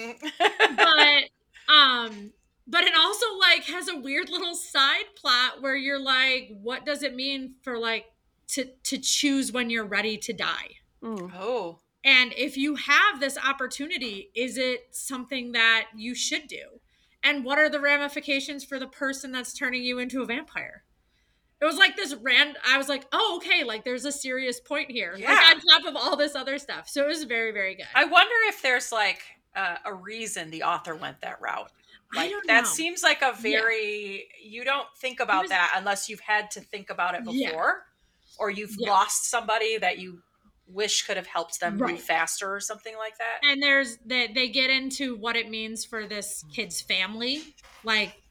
But um, but it also like has a weird little side plot where you're like, what does it mean for like to to choose when you're ready to die? Mm. Oh. And if you have this opportunity, is it something that you should do? And what are the ramifications for the person that's turning you into a vampire? It was like this rand. I was like, oh, okay, like there's a serious point here. Yeah. Like on top of all this other stuff. So it was very, very good. I wonder if there's like uh, a reason the author went that route. Like, I don't that know. seems like a very, you don't think about was- that unless you've had to think about it before, Yeah. or you've Yeah. lost somebody that you wish could have helped them Right. move faster or something like that. And there's they, they get into what it means for this kid's family. Like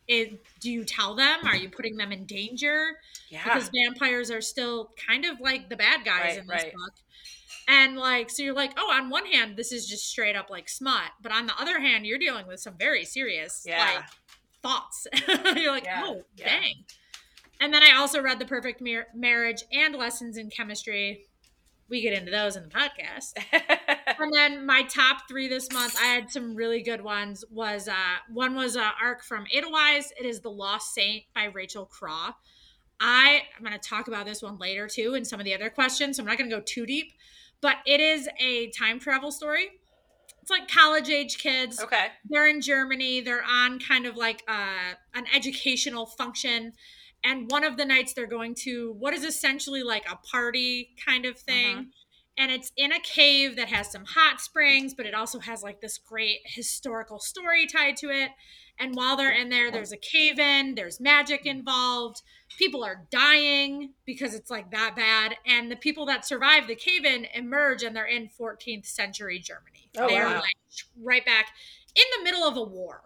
it, do you tell them? Are you putting them in danger? Yeah. Because vampires are still kind of like the bad guys Right, in this right. book. And like, so you're like, oh, on one hand, this is just straight up like smut. But on the other hand, you're dealing with some very serious Yeah. like thoughts. You're like, Yeah, oh, yeah. dang. And then I also read The Perfect Mar- Marriage and Lessons in Chemistry. We get into those in the podcast. And then my top three this month, I had some really good ones. Was uh, one was an arc from Edelweiss. It is The Lost Saint by Rachel Craw. I I'm going to talk about this one later too, and some of the other questions. So I'm not going to go too deep, but it is a time travel story. It's like college age kids. Okay. They're in Germany. They're on kind of like uh, an educational function. And one of the nights they're going to what is essentially like a party kind of thing. Uh-huh. And it's in a cave that has some hot springs, but it also has like this great historical story tied to it. And while they're in there, there's a cave in, there's magic involved. People are dying because it's like that bad. And the people that survive the cave in emerge and they're in fourteenth century Germany. Oh, they wow. are like right back in the middle of a war.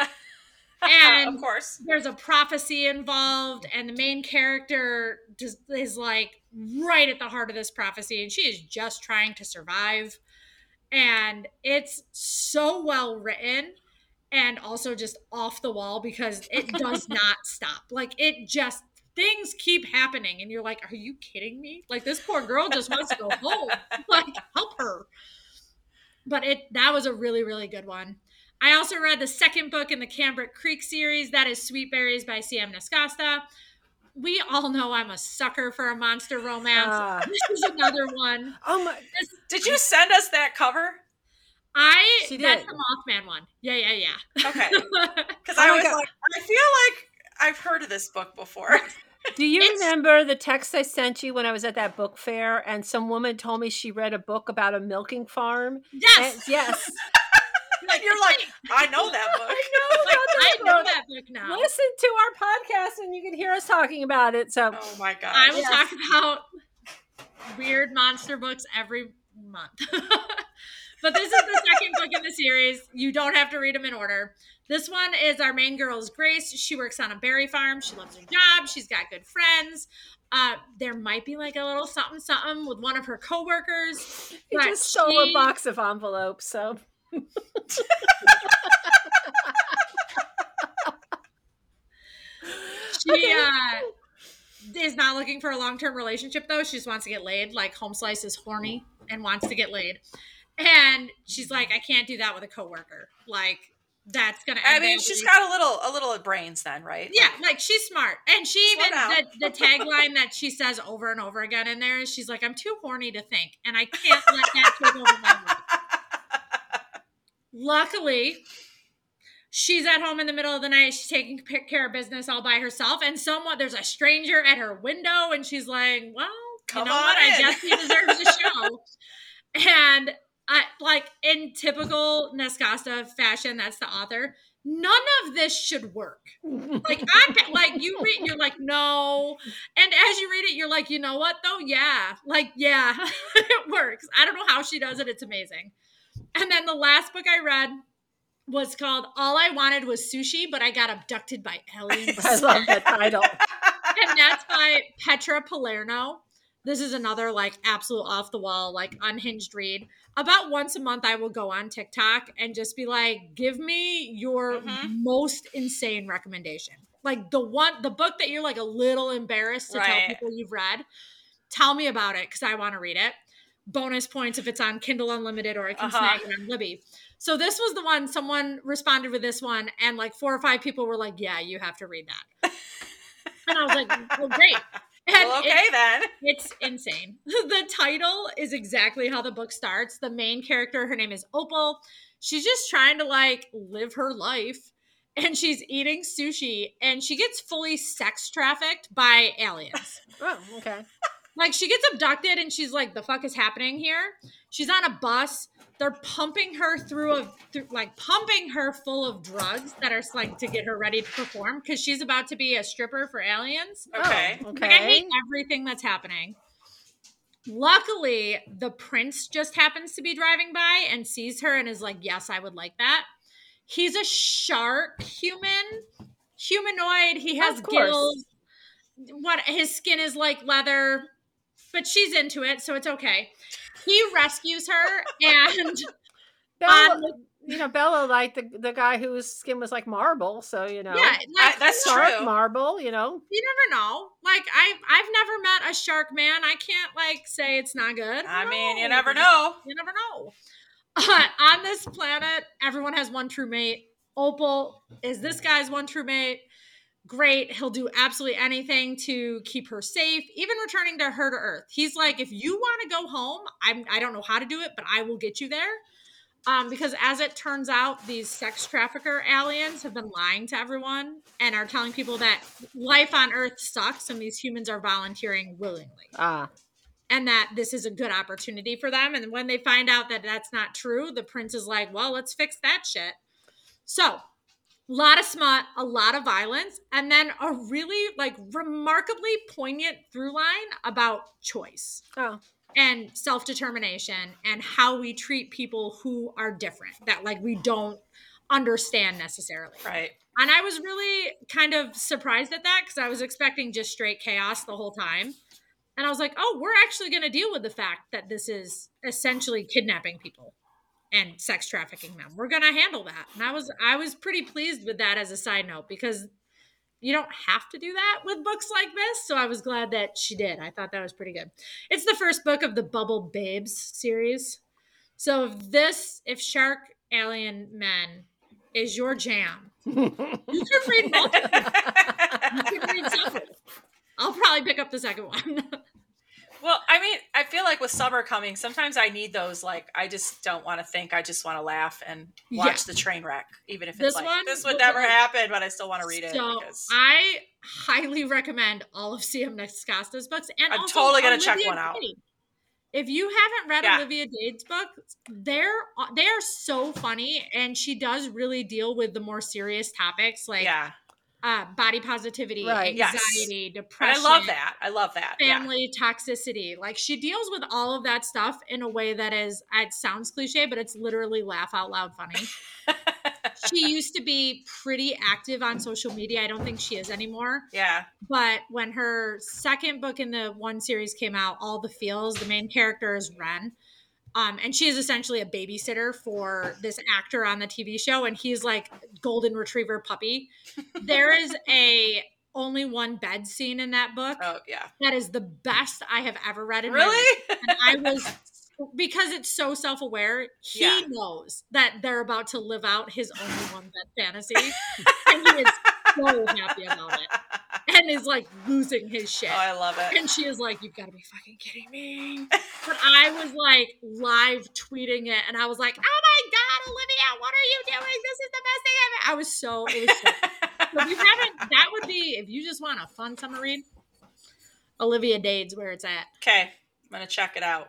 And of course. there's a prophecy involved, and the main character just is like right at the heart of this prophecy, and she is just trying to survive. And it's so well written and also just off the wall because it does not stop. Like it just things keep happening, and you're like, are you kidding me? Like this poor girl just wants to go home. Like help her. But it that was a really, really good one. I also read the second book in the Cambric Creek series. That is Sweet Berries by C M Nascosta. We all know I'm a sucker for a monster romance. Ah. This is another one. Oh my! This, Did you send us that cover? I She that's did. the Mothman one. Yeah, yeah, yeah. Okay. Because Oh I my was God. like, I feel like I've heard of this book before. Do you It's- remember the text I sent you when I was at that book fair, and some woman told me she read a book about a milking farm? Yes. And- yes. And you're like, I know that book. I know Like, about I that know book. that book now. Listen to our podcast, and you can hear us talking about it. So, Oh my gosh. I will Yes. talk about weird monster books every month. But this is the second book in the series. You don't have to read them in order. This one is our main girl is Grace. She works on a berry farm. She loves her job. She's got good friends. Uh, there might be like a little something something with one of her coworkers. you but just stole she- a box of envelopes. So, She Okay. uh, is not looking for a long-term relationship though. She just wants to get laid. Like Home Slice is horny and wants to get laid. And she's like, I can't do that with a coworker. Like that's gonna I end mean, badly. she's got a little, a little brains then, right? Yeah, like she's smart. And she Slow even down. the, the tagline that she says over and over again in there is she's like, I'm too horny to think, and I can't let that take over my life. Luckily, she's at home in the middle of the night. She's taking care of business all by herself. And someone, there's a stranger at her window, and she's like, well, Come you know on what? I in." guess he deserves a show. And I, like in typical Nascosta fashion, that's the author. None of this should work. Like I'm like you read, you're like no, and as you read it, you're like, you know what though? Yeah, like yeah, it works. I don't know how she does it. It's amazing. And then the last book I read was called All I Wanted Was Sushi, but I Got Abducted by Aliens. I love that title. And that's by Petra Palerno. This is another like absolute off the wall, like unhinged read. About once a month, I will go on TikTok and just be like, give me your Mhm. most insane recommendation. Like the one, the book that you're like a little embarrassed to tell Right. people you've read. Tell me about it because I want to read it. Bonus points if it's on Kindle Unlimited or I can Uh-huh. snag it on Libby. So this was the one, someone responded with this one, and like four or five people were like, yeah, you have to read that. And I was like, well, great. And Well, okay it's, then. it's insane. The title is exactly how the book starts. The main character, her name is Opal. She's just trying to like live her life, and she's eating sushi, and she gets fully sex trafficked by aliens. Oh, okay. Like she gets abducted and she's like, the fuck is happening here? She's on a bus. They're pumping her through a, through, like pumping her full of drugs that are like to get her ready to perform because she's about to be a stripper for aliens. Okay. Oh, Like I hate okay. everything that's happening. Luckily, the prince just happens to be driving by and sees her and is like, yes, I would like that. He's a shark human. humanoid. He has Of course. gills. What his skin is like leather, but she's into it, so it's okay. He rescues her, and Bella, um, you know, Bella liked the the guy whose skin was like marble, so you know, yeah, like I- that's dark true. marble, you know. you never know. Like I, I've never met a shark man. I can't like say it's not good. I No. mean, you never know. You never know. Uh, on this planet, everyone has one true mate. Opal is this guy's one true mate. Great. He'll do absolutely anything to keep her safe, even returning to her to Earth. He's like, if you want to go home, I'm, I don't know how to do it, but I will get you there. Um, because as it turns out, these sex trafficker aliens have been lying to everyone and are telling people that life on Earth sucks and these humans are volunteering willingly. Ah, And that this is a good opportunity for them. And when they find out that that's not true, the prince is like, well, let's fix that shit. So a lot of smut, a lot of violence, and then a really like remarkably poignant through line about choice oh, and self-determination and how we treat people who are different, that like we don't understand necessarily. Right. And I was really kind of surprised at that because I was expecting just straight chaos the whole time. And I was like, oh, we're actually going to deal with the fact that this is essentially kidnapping people and sex trafficking them. We're going to handle that. And I was I was pretty pleased with that as a side note because you don't have to do that with books like this. So I was glad that she did. I thought that was pretty good. It's the first book of the Bubble Babes series. So if this, if Shark Alien Men is your jam, you can read multiple. You can read several. I'll probably pick up the second one. Well, I mean, I feel like with summer coming, sometimes I need those. Like, I just don't want to think. I just want to laugh and watch Yeah. the train wreck, even if it's This like one this would was never like- happen, but I still want to read it. So Because I highly recommend all of C M Nescasta's books. And I'm also totally gonna check Olivia one out. Dade. If you haven't read Yeah. Olivia Dade's books, they're they are so funny, and she does really deal with the more serious topics like yeah, uh, body positivity, Right. Yes. anxiety, and I depression. love that. I love that. Family toxicity. Like she deals with all of that stuff in a way that is, it sounds cliche, but it's literally laugh out loud funny. Yeah. She used to be pretty active on social media. I don't think she is anymore. yeah. But when her second book in the one series came out, All the Feels, the main character is Ren. Um, and she is essentially a babysitter for this actor on the T V show. And he's like golden retriever puppy. There is a only one bed scene in that book. Oh yeah. That is the best I have ever read in my Really? life. And I was, because it's so self-aware, he Yeah. knows that they're about to live out his only one bed fantasy. And he is so happy about it. And is like losing his shit. Oh, I love it. And she is like, you've got to be fucking kidding me. But I was like live tweeting it. And I was like, oh my God, Olivia, what are you doing? This is the best thing ever. I was so, it was so, so if you haven't, that would be, if you just want a fun summer read, Olivia Dade's where it's at. Okay, I'm gonna check it out.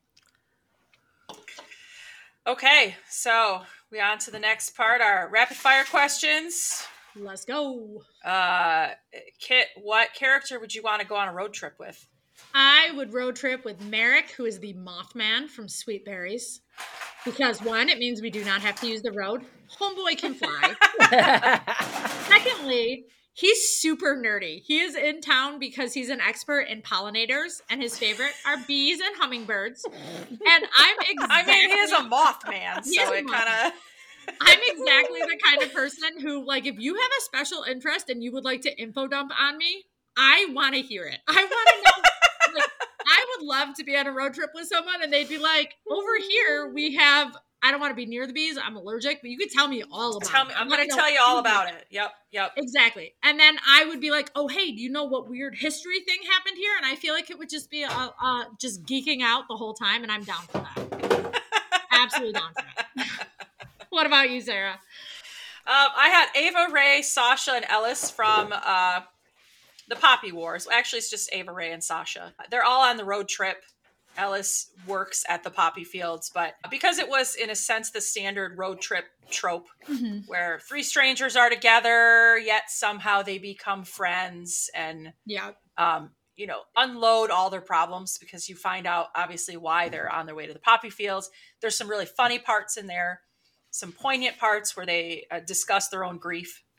Okay, so we on to the next part, our rapid fire questions. Let's go. Uh, Kit, what character would you want to go on a road trip with? I would road trip with Merrick, who is the Mothman from Sweet Berries. Because one, it means we do not have to use the road. Homeboy can fly. Secondly, he's super nerdy. He is in town because he's an expert in pollinators, and his favorite are bees and hummingbirds. And I'm exactly I mean, he is a Mothman, He is so a it kind of. I'm exactly the kind of person who, like, if you have a special interest and you would like to info dump on me, I want to hear it. I want to know. Like, I would love to be on a road trip with someone and they'd be like, over here we have, I don't want to be near the bees. I'm allergic, but you could tell me all about Tell it. me, I I'm wanna going to know tell you all everything. about it. Yep, yep. Exactly. And then I would be like, oh, hey, do you know what weird history thing happened here? And I feel like it would just be uh, uh, just geeking out the whole time. And I'm down for that. Absolutely down for that. What about you, Sarah? Um, I had Ava Ray, Sasha, and Ellis from uh, the Poppy Wars. Actually, it's just Ava Ray and Sasha. They're all on the road trip. Ellis works at the poppy fields, but because it was, in a sense, the standard road trip trope, Mm-hmm. where three strangers are together, yet somehow they become friends and, Yeah. um, you know, unload all their problems, because you find out, obviously, why they're on their way to the poppy fields. There's some really funny parts in there, some poignant parts where they uh, discuss their own grief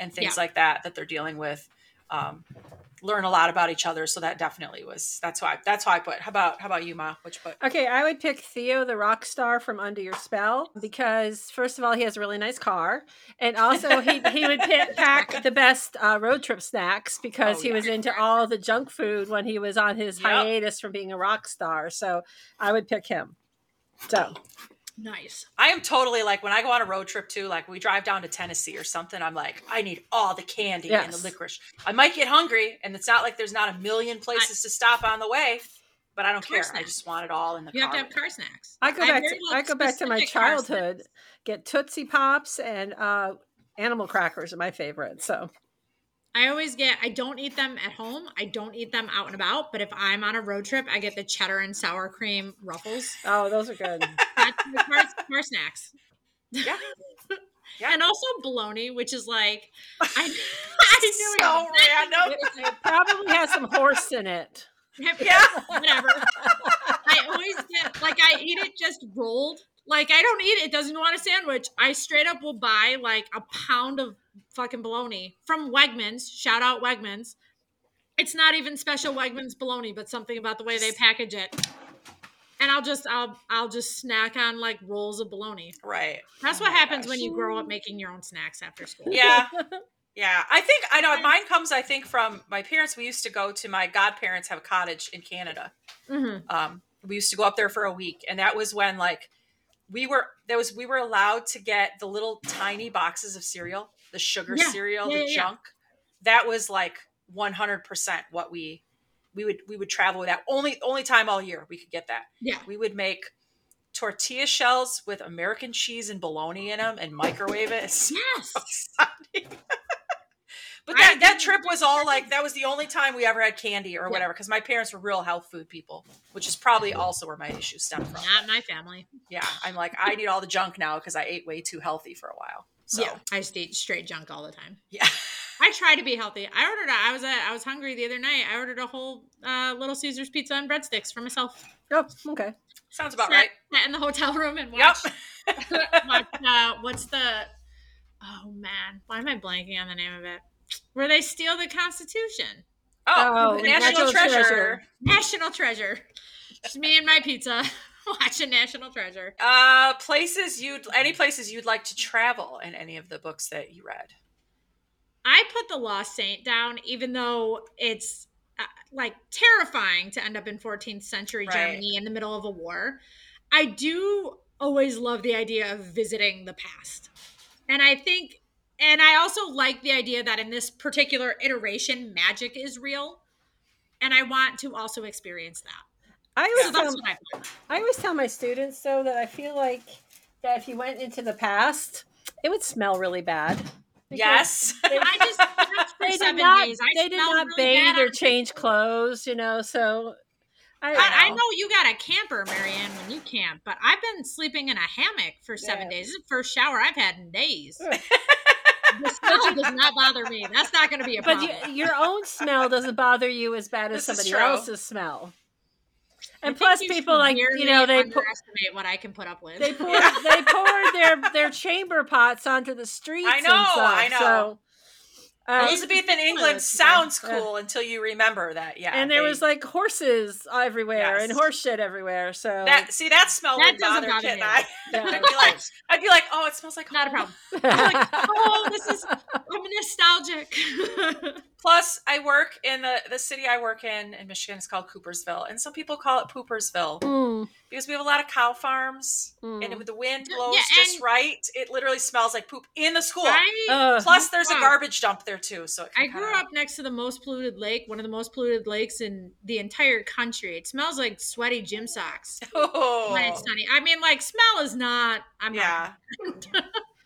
and things Yeah. like that that they're dealing with. Um, learn a lot about each other. So that definitely was, that's why, that's why I put, how about, how about you, Ma? Which put? Okay, I would pick Theo the rock star from Under Your Spell because first of all, he has a really nice car, and also he he would pick, pack the best uh, road trip snacks because Oh, he yeah. was into all the junk food when he was on his Yep. hiatus from being a rock star. So I would pick him. So Nice. I am totally like, when I go on a road trip too, like we drive down to Tennessee or something, I'm like, I need all the candy and the Yes. licorice. I might get hungry, and it's not like there's not a million places to stop on the way, but I don't Car care. snacks. I just want it all in the You car. have to have car snacks. I go I back very to love I go back to my specific car snacks. childhood. Get Tootsie Pops and uh, animal crackers are my favorite. So I always get, I don't eat them at home. I don't eat them out and about. But if I'm on a road trip, I get the cheddar and sour cream Ruffles. oh, those are good. That's the car, car snacks. Yeah. Yeah. And also bologna, which is like, I, I knew So it. random. It, it probably has some horse in it. Yeah. Whatever. I always get, like, I eat it just rolled. Like, I don't eat it. It doesn't want a sandwich. I straight up will buy like a pound of fucking bologna from Wegmans. Shout out Wegmans. It's not even special Wegmans bologna, but something about the way they package it. And I'll just, I'll, I'll just snack on like rolls of bologna. Right. That's Oh what my happens gosh. when you grow up making your own snacks after school. Yeah. Yeah. I think, I know mine comes, I think, from my parents. We used to go to, my godparents have a cottage in Canada. Mm-hmm. Um, we used to go up there for a week, and that was when like we were, there was, we were allowed to get the little tiny boxes of cereal, the sugar Yeah. cereal, Yeah, the yeah, yeah. junk. That was like one hundred percent what we, we would, we would travel with that. Only, only time all year we could get that. Yeah. We would make tortilla shells with American cheese and bologna in them and microwave it. It's Yes. so exciting. But I that, that didn't- trip was all like, that was the only time we ever had candy or whatever, because my parents were real health food people, which is probably also where my issues stem from. Not my family. Yeah, I'm like, I need all the junk now because I ate way too healthy for a while. So, Yeah. I just eat straight junk all the time. yeah. I try to be healthy. I ordered. A, I was. A, I was hungry the other night. I ordered a whole uh, Little Caesars pizza and breadsticks for myself. Oh, okay. Sounds about sat, right. Sat in the hotel room and Yep. watched. watched uh, what's the? Oh man, why am I blanking on the name of it? Where they steal the Constitution? Oh, Oh, National, National Treasure. Treasure. National Treasure. Just me and my pizza watching National Treasure. Uh, places you'd, any places you'd like to travel in any of the books that you read? I put The Lost Saint down, even though it's uh, like terrifying to end up in fourteenth century Right. Germany in the middle of a war. I do always love the idea of visiting the past. And I think, and I also like the idea that in this particular iteration, magic is real. And I want to also experience that. I So always, that's tell, what I put. I always tell my students, though, that I feel like that if you went into the past, it would smell really bad. Because Yes. I just slept for They did seven not, days. I they did smelled not really bad bathe or on change clothes, you know, so... I, I, I know. know you got a camper, Marianne, when you camp, but I've been sleeping in a hammock for seven Yeah. days. This is the first shower I've had in days. The smell does not bother me. That's not going to be a But problem. you, your own smell doesn't bother you as bad as This is somebody true. else's smell. I And think plus, you people like, severely you know, they pour, underestimate what I can put up with. they pour, they pour their, their chamber pots onto the streets. I know, and stuff, I know. So, uh, Elizabethan England sounds cool until you remember that. Yeah. and there they- was like horses everywhere Yes. and horse shit everywhere. So that. See, that smell That would doesn't bother bother Kit and me. I. yeah. I'd be like, I'd be like, oh, it smells like Not a home. problem. I'm like, oh, this is, I'm nostalgic. Plus, I work in the the city I work in in Michigan. It's called Coopersville, and some people call it Poopersville Mm, because we have a lot of cow farms, mm. and if the wind Yeah, blows and- just right, it literally smells like poop in the school. I, Ugh. Plus, there's a Wow. garbage dump there too. So it can I grew kinda- up next to the most polluted lake, one of the most polluted lakes in the entire country. It smells like sweaty gym socks Oh, when it's sunny. I mean, like, smell is not, I'm yeah. not.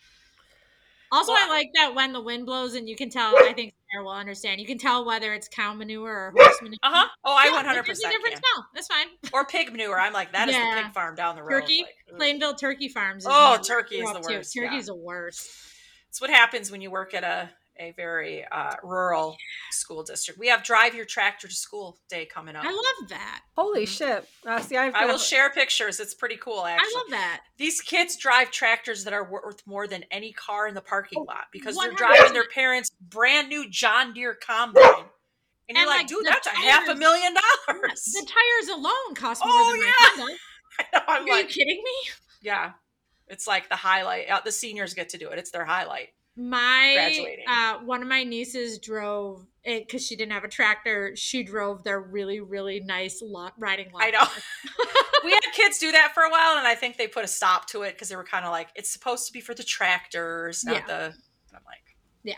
Also, Well- I like that when the wind blows and you can tell, I think Sarah will understand, you can tell whether it's cow manure or horse manure. Uh huh. Oh, I Yeah, one like, hundred there's a percent different can. smell. That's fine. Or pig manure. I'm like, that is Yeah. the pig farm down the road. Turkey, Like, ugh. Plainville Turkey Farms. Is Oh, one turkey I is grew the up to. worst, yeah. Turkey's the worst. It's what happens when you work at a a very uh, rural school district. We have Drive Your Tractor to School Day coming up. I love that. Holy Mhm. shit. Uh, see, I've I never- will share pictures. It's pretty cool, actually. I love that. These kids drive tractors that are worth more than any car in the parking Oh, lot because one they're hundred percent. driving their parents' brand new John Deere combine. And, you're And, like, like, dude, the that's a half a tires- million dollars. The tires alone cost more Oh, than my yeah. Honda. I know, I'm Are like, you kidding me? yeah. It's like the highlight. Uh, the seniors get to do it. It's their highlight. My Graduating. uh, one of my nieces drove it because she didn't have a tractor. She drove their really really nice lo- riding lawnmower. I know. We had kids do that for a while, and I think they put a stop to it because they were kind of like, it's supposed to be for the tractors, not Yeah. the. And I'm like, Yeah.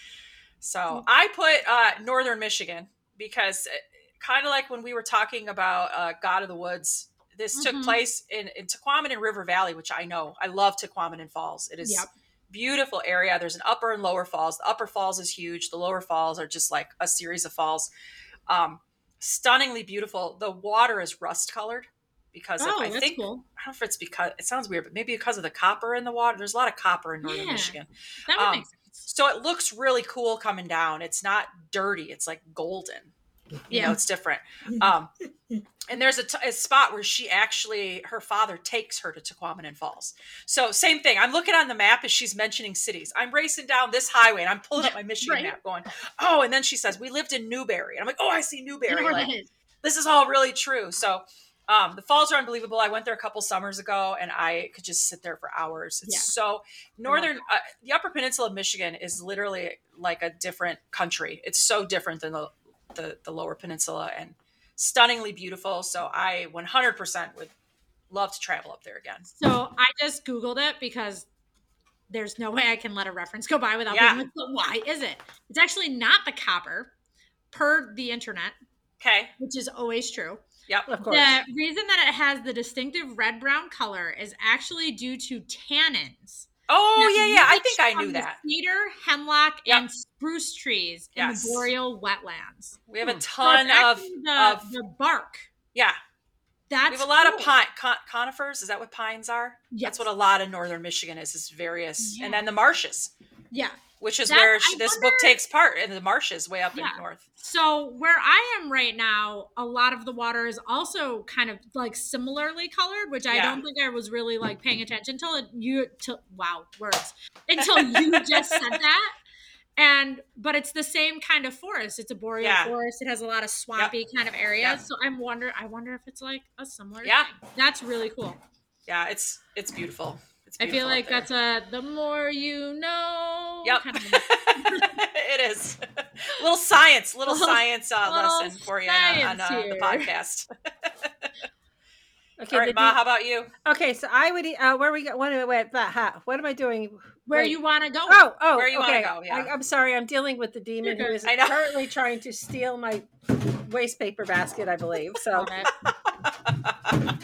So I put uh, Northern Michigan because kind of like when we were talking about uh, God of the Woods, this Mhm. took place in, in Tequaman and River Valley, which I know. I love Tequaman and Falls. It is Yep. beautiful area. There's an upper and lower falls. The upper falls is huge. The lower falls are just like a series of falls. Um, stunningly beautiful. The water is rust colored because of, Oh, I that's think, cool. I don't know if it's because, it sounds weird, but maybe because of the copper in the water. There's a lot of copper in Northern Yeah. Michigan. That would Um, make sense. So it looks really cool coming down. It's not dirty. It's like golden. You Yeah. know, it's different. Um, and there's a, t- a spot where she actually, her father takes her to Tequamanon Falls. So same thing. I'm looking on the map as she's mentioning cities. I'm racing down this highway and I'm pulling up my Michigan Right. map going, oh, and then she says, we lived in Newberry. And I'm like, oh, I see I know Newberry. where Like, that is. this is all really true. So um, the falls are unbelievable. I went there a couple summers ago and I could just sit there for hours. It's Yeah. so northern, uh, the Upper Peninsula of Michigan is literally like a different country. It's so different than the, the, the Lower Peninsula and stunningly beautiful. So I one hundred percent would love to travel up there again. So I just Googled it because there's no way I can let a reference go by without Yeah. being like, but why is it? It's actually not the copper per the internet, Okay. which is always true. Yep. Of course. The reason that it has the distinctive red-brown color is actually due to tannins. Oh, that yeah, yeah. I leach think I from knew the that. Cedar, hemlock, Yep. and spruce trees in Yes. the boreal wetlands. We have a Hmm. So ton it's of, actually the, of, the bark. yeah. That's We have a lot cool. of pine, con- conifers. Is that what pines are? Yes. That's what a lot of northern Michigan is, is various. Yeah. And then the marshes, Yeah. which is That- where I she, this wonder- book takes part in the marshes way up Yeah. in north. So where I am right now, a lot of the water is also kind of like similarly colored, which I Yeah. don't think I was really like paying attention until it, you till wow words until you just said that. And but it's the same kind of forest. It's a boreal Yeah. forest. It has a lot of swampy kind of areas. Yep. So I'm wonder I wonder if it's like a similar Yeah. thing. That's really cool. Yeah, it's it's beautiful. It's I feel beautiful like up there. that's a the more you know. Yep. kind of- It is. little science, little Little- science uh, little lesson for you on, on science uh, the here. podcast. Okay, All right, did Ma, you- how about you? okay, so I would. Uh, where we go? What, wait, wait, that hat. What am I doing? Where Wait. you want to go? Oh, oh, Where you wanna okay. go, yeah. I, I'm sorry. I'm dealing with the demon You're who good. is I know. currently trying to steal my waste paper basket, I believe. So, Love it.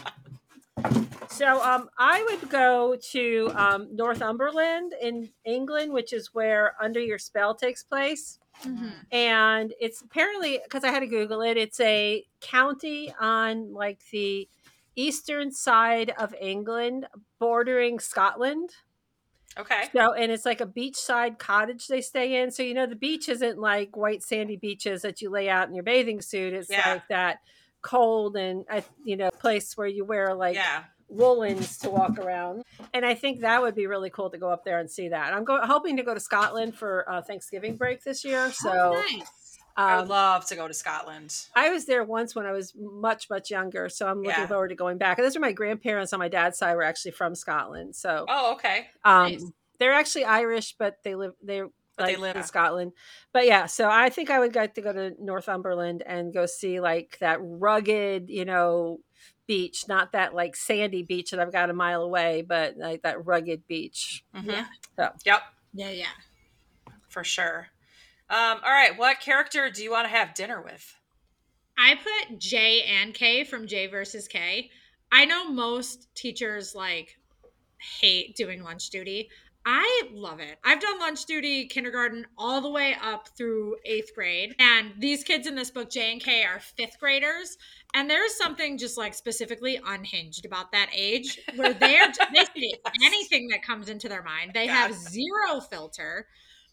so um, I would go to um, Northumberland in England, which is where Under Your Spell takes place. Mhm. And it's apparently, because I had to Google it, it's a county on like the eastern side of England, bordering Scotland. Okay. So, and it's like a beachside cottage they stay in. So, you know, the beach isn't like white sandy beaches that you lay out in your bathing suit. It's Yeah. like that cold and, uh, you know, place where you wear like Yeah. woolens to walk around. And I think that would be really cool to go up there and see that. I'm go- hoping to go to Scotland for uh, Thanksgiving break this year. So, Oh, nice. I um, would love to go to Scotland. I was there once when I was much, much younger. So I'm looking Yeah. forward to going back. And those are my grandparents on my dad's side were actually from Scotland. So, Oh, okay. um, nice. they're actually Irish, but they live they're But they like live- in Scotland. But yeah, so I think I would like to go to Northumberland and go see like that rugged, you know, beach, not that like sandy beach that I've got a mile away, but like that rugged beach. Mhm. Yeah. So Yep, Yeah, yeah. for sure. Um, all right. What character do you want to have dinner with? I put J and K from J versus K. I know most teachers like hate doing lunch duty. I love it. I've done lunch duty kindergarten all the way up through eighth grade. And these kids in this book, J and K, are fifth graders. And there's something just like specifically unhinged about that age where they're they say anything that comes into their mind. They have Yeah. zero filter.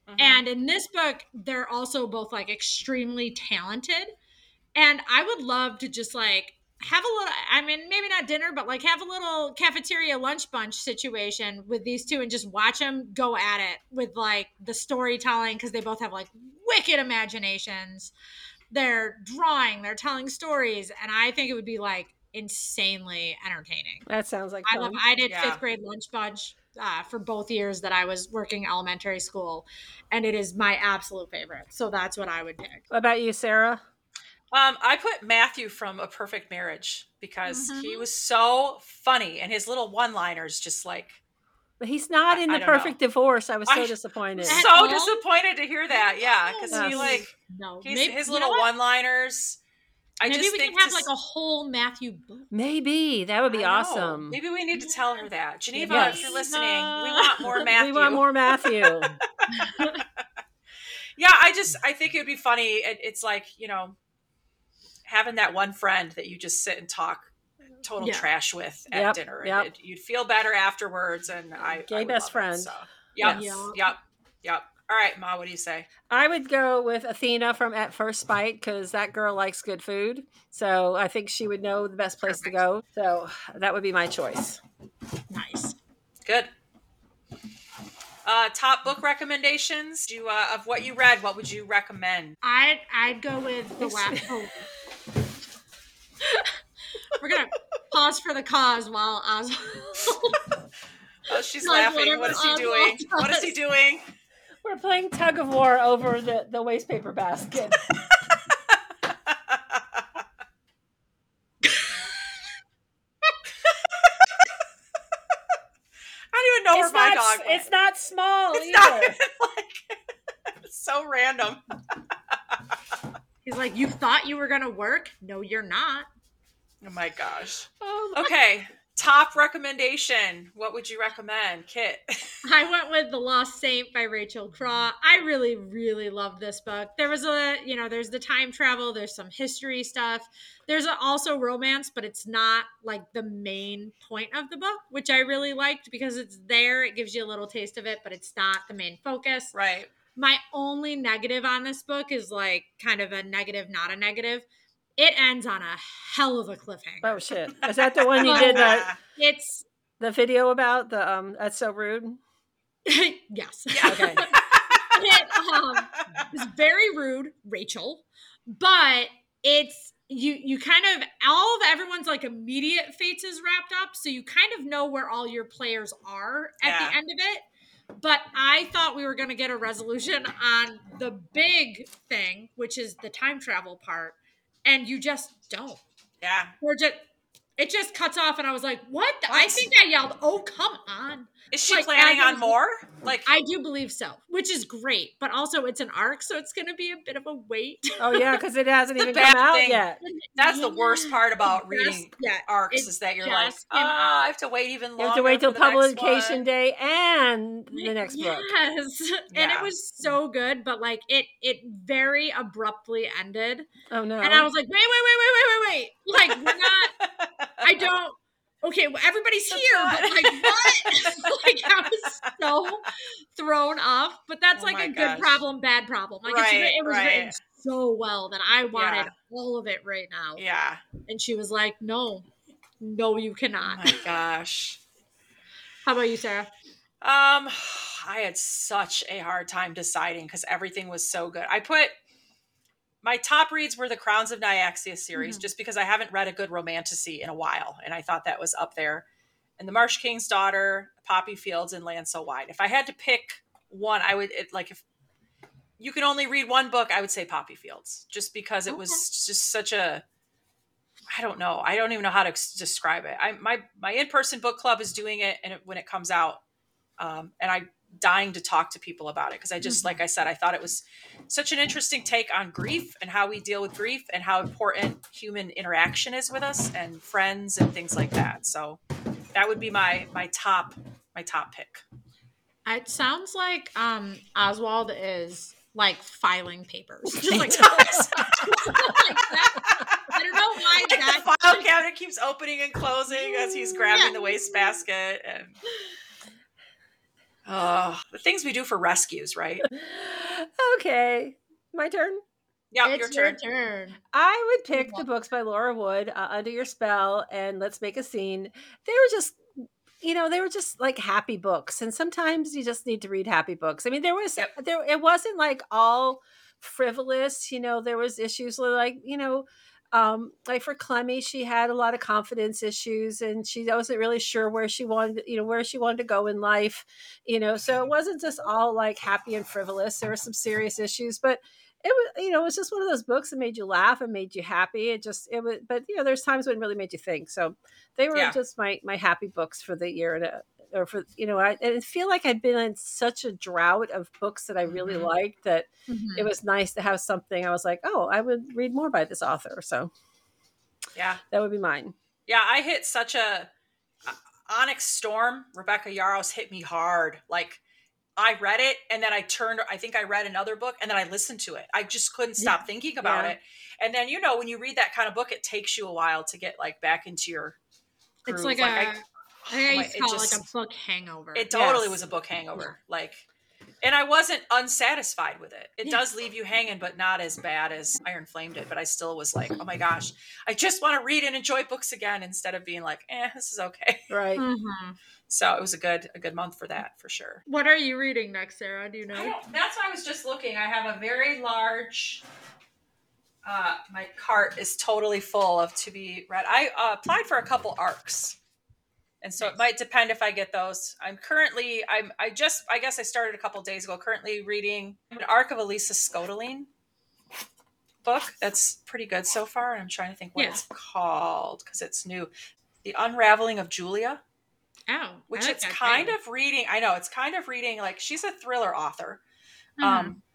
Mm-hmm. And in this book, they're also both like extremely talented. And I would love to just like have a little, I mean, maybe not dinner, but like have a little cafeteria lunch bunch situation with these two and just watch them go at it with like the storytelling, because they both have like wicked imaginations. They're drawing, they're telling stories, and I think it would be like insanely entertaining. That sounds like I fun. love. I did Yeah. fifth grade lunch bunch uh, for both years that I was working elementary school, and it is my absolute favorite. So that's what I would pick. What about you, Sarah? Um, I put Matthew from A Perfect Marriage because Mhm. he was so funny, and his little one-liners just like. But he's not I- in I The don't know. Perfect Divorce. I was so I- disappointed. At So all? disappointed to hear that. Yeah, because he No. like No, he's, maybe, his you little know what? one-liners. I Maybe just we think can have to like s- a whole Matthew book. Maybe that would be I know. awesome. Maybe we need to tell her that. Geneva, Yes. if you're listening, we want more Matthew. We want more Matthew. Yeah, I just I think it would be funny. It, it's like, you know, having that one friend that you just sit and talk total Yeah. trash with at Yep, dinner. yep. It, you'd feel better afterwards, and I Gay I would best love it, friend. so. Yep, Yes. yep, yep. All right, Ma, what do you say? I would go with Athena from At First Bite because that girl likes good food. So I think she would know the best place Perfect. to go. So that would be my choice. Nice. Good. Uh, top book recommendations. Do you, uh, of what you read, what would you recommend? I'd I'd go with the last. Oh. We're gonna pause for the cause while Oswald. Oh, she's Like, laughing. What is he whatever doing? Oswald What is he does. doing? We're playing tug of war over the, the waste paper basket. I don't even know it's, where my not, dog went. it's not small It's either. not even like it's so random. He's like, you thought you were gonna work? No, you're not. Oh my gosh. Oh my- Okay, top recommendation. What would you recommend, Kit? I went with The Lost Saint by Rachel Craw. I really, really loved this book. There was a, you know, there's the time travel, there's some history stuff. There's a, also romance, but it's not like the main point of the book, which I really liked because it's there. It gives you a little taste of it, but it's not the main focus. Right. My only negative on this book is like kind of a negative, not a negative. It ends on a hell of a cliffhanger. Oh shit! Is that the one you did the It's the video about? The um, that's so rude. yes. Yeah. Okay. It um, is very rude, Rachel, but it's you you kind of all of everyone's like immediate fates is wrapped up, so you kind of know where all your players are at Yeah. the end of it. But I thought we were going to get a resolution on the big thing, which is the time travel part, and you just don't. Yeah. Or just it just cuts off, and I was like, "What?" I What? think I yelled, "Oh, come on!" Is she Like, planning as I on was- more? Like I do believe so, which is great. But also, it's an arc, so it's going to be a bit of a wait. Oh yeah, because it hasn't The even bad come out thing. yet. that's the worst part about It reading just- yeah, arcs it is that you're like, just oh, came out. I have to wait even longer. You have to wait till for the next publication one." day and the next book. Yes, and Yeah. it was so good, but like it, it very abruptly ended, Oh no! and I was like, wait, wait, wait, wait, wait, wait, wait, like we're not. I don't. Okay, well, everybody's That's here, not- but like what? Like I was so thrown off. But that's Oh like my a good gosh. problem, bad problem. Like it's, Right, writ- it was written right. so well that I wanted Yeah. all of it right now. Yeah. And she was like, no, no, you Oh cannot. my gosh. How about you, Sarah? Um, I had such a hard time deciding because everything was so good. I put my top reads were the Crowns of Nyaxia series, Mhm. just because I haven't read a good romantasy in a while, and I thought that was up there. And The Marsh King's Daughter, Poppy Fields, and Land So Wide. If I had to pick one, I would it, like if you could only read one book, I would say Poppy Fields, just because it was just such a. I don't know. I don't even know how to ex- describe it. I my my in person book club is doing it, and it, when it comes out, um, and I'm dying to talk to people about it because I just, Mhm. like I said, I thought it was such an interesting take on grief and how we deal with grief and how important human interaction is with us and friends and things like that. So that would be my my top my top pick. It sounds like um Oswald is like filing papers. Just He like, does. like that. I don't know why Like that. the file cabinet keeps opening and closing as he's grabbing Yeah. the wastebasket, and Oh, the things we do for rescues, right? Okay, my turn. Yeah, It's your your turn. turn. I would pick the books by Laura Wood, uh, Under Your Spell and Let's Make a Scene. They were just, you know, they were just like happy books. And sometimes you just need to read happy books. I mean, there was, Yep. there, it wasn't like all frivolous, you know, there was issues like, you know, um, like for Clemmy, she had a lot of confidence issues and she wasn't really sure where she wanted, you know, where she wanted to go in life, you know, so it wasn't just all like happy and frivolous. There were some serious issues, but it was, you know, it was just one of those books that made you laugh and made you happy. It just, it was, but you know, there's times when it really made you think. So they were Yeah. just my, my happy books for the year. And, uh, or for, you know, I, I feel like I'd been in such a drought of books that I really Mhm. liked that Mhm. it was nice to have something. I was like, oh, I would read more by this author. So Yeah. that would be mine. Yeah, I hit such a uh, Onyx Storm. Rebecca Yarros hit me hard. Like I read it and then I turned, I think I read another book and then I listened to it. I just couldn't stop Yeah. thinking about Yeah. it. And then, you know, when you read that kind of book, it takes you a while to get like back into your groove. It's like, like a, I, I, oh my- used to it call it just- like a book hangover. it totally Yes. was a book hangover. Like, and I wasn't unsatisfied with it. It Yeah. does leave you hanging, but not as bad as Iron Flame did. But I still was like, oh my gosh, I just want to read and enjoy books again instead of being like, eh, this is okay. Right. Mhm. So it was a good, a good month for that for sure. What are you reading next, Sarah? Do you I know? don't, that's why I was just looking. I have a very large, uh, my cart is totally full of to be read. I uh, applied for a couple arcs. And so it might depend if I get those. I'm currently, I'm, I just, I guess I started a couple days ago, currently reading an arc of Elisa Scotoline book. That's pretty good so far. And I'm trying to think what Yeah. it's called because it's new. The Unraveling of Julia, Oh, which I like it's that kind title. of reading. I know it's kind of reading, like she's a thriller author. Mhm. Um,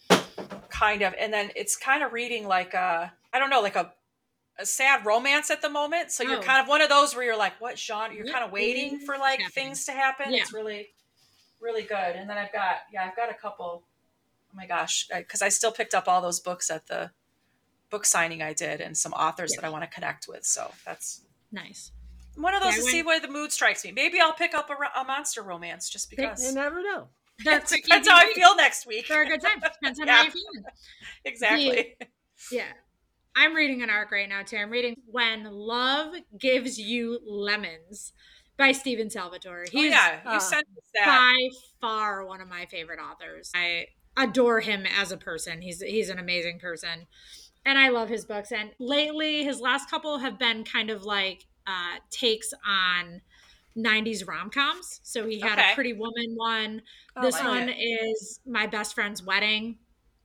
kind of. And then it's kind of reading like a, I don't know, like a, a sad romance at the moment. So you're Oh. kind of one of those where you're like, what genre? You're What kind of waiting is for like happening? things to happen. Yeah. It's really, really good. And then I've got, yeah, I've got a couple, oh my gosh, because I, I still picked up all those books at the book signing I did and some authors Yeah. that I want to connect with. So that's Nice. one of those Yeah, to when- see where the mood strikes me. Maybe I'll pick up a, ro- a monster romance just because. You never know. They're It quick, depends easy how I reads. feel next week. They're a good time. Depends on Yeah. how you're feeling. Exactly. Yeah. I'm reading an arc right now too. I'm reading When Love Gives You Lemons by Steven Salvatore. Oh, He's yeah. You uh, sent us that. by far one of my favorite authors. I adore him as a person. He's he's an amazing person. And I love his books. And lately his last couple have been kind of like uh takes on nineties rom-coms. So he had Okay. a Pretty Woman one. Oh, This like one it. is My Best Friend's Wedding.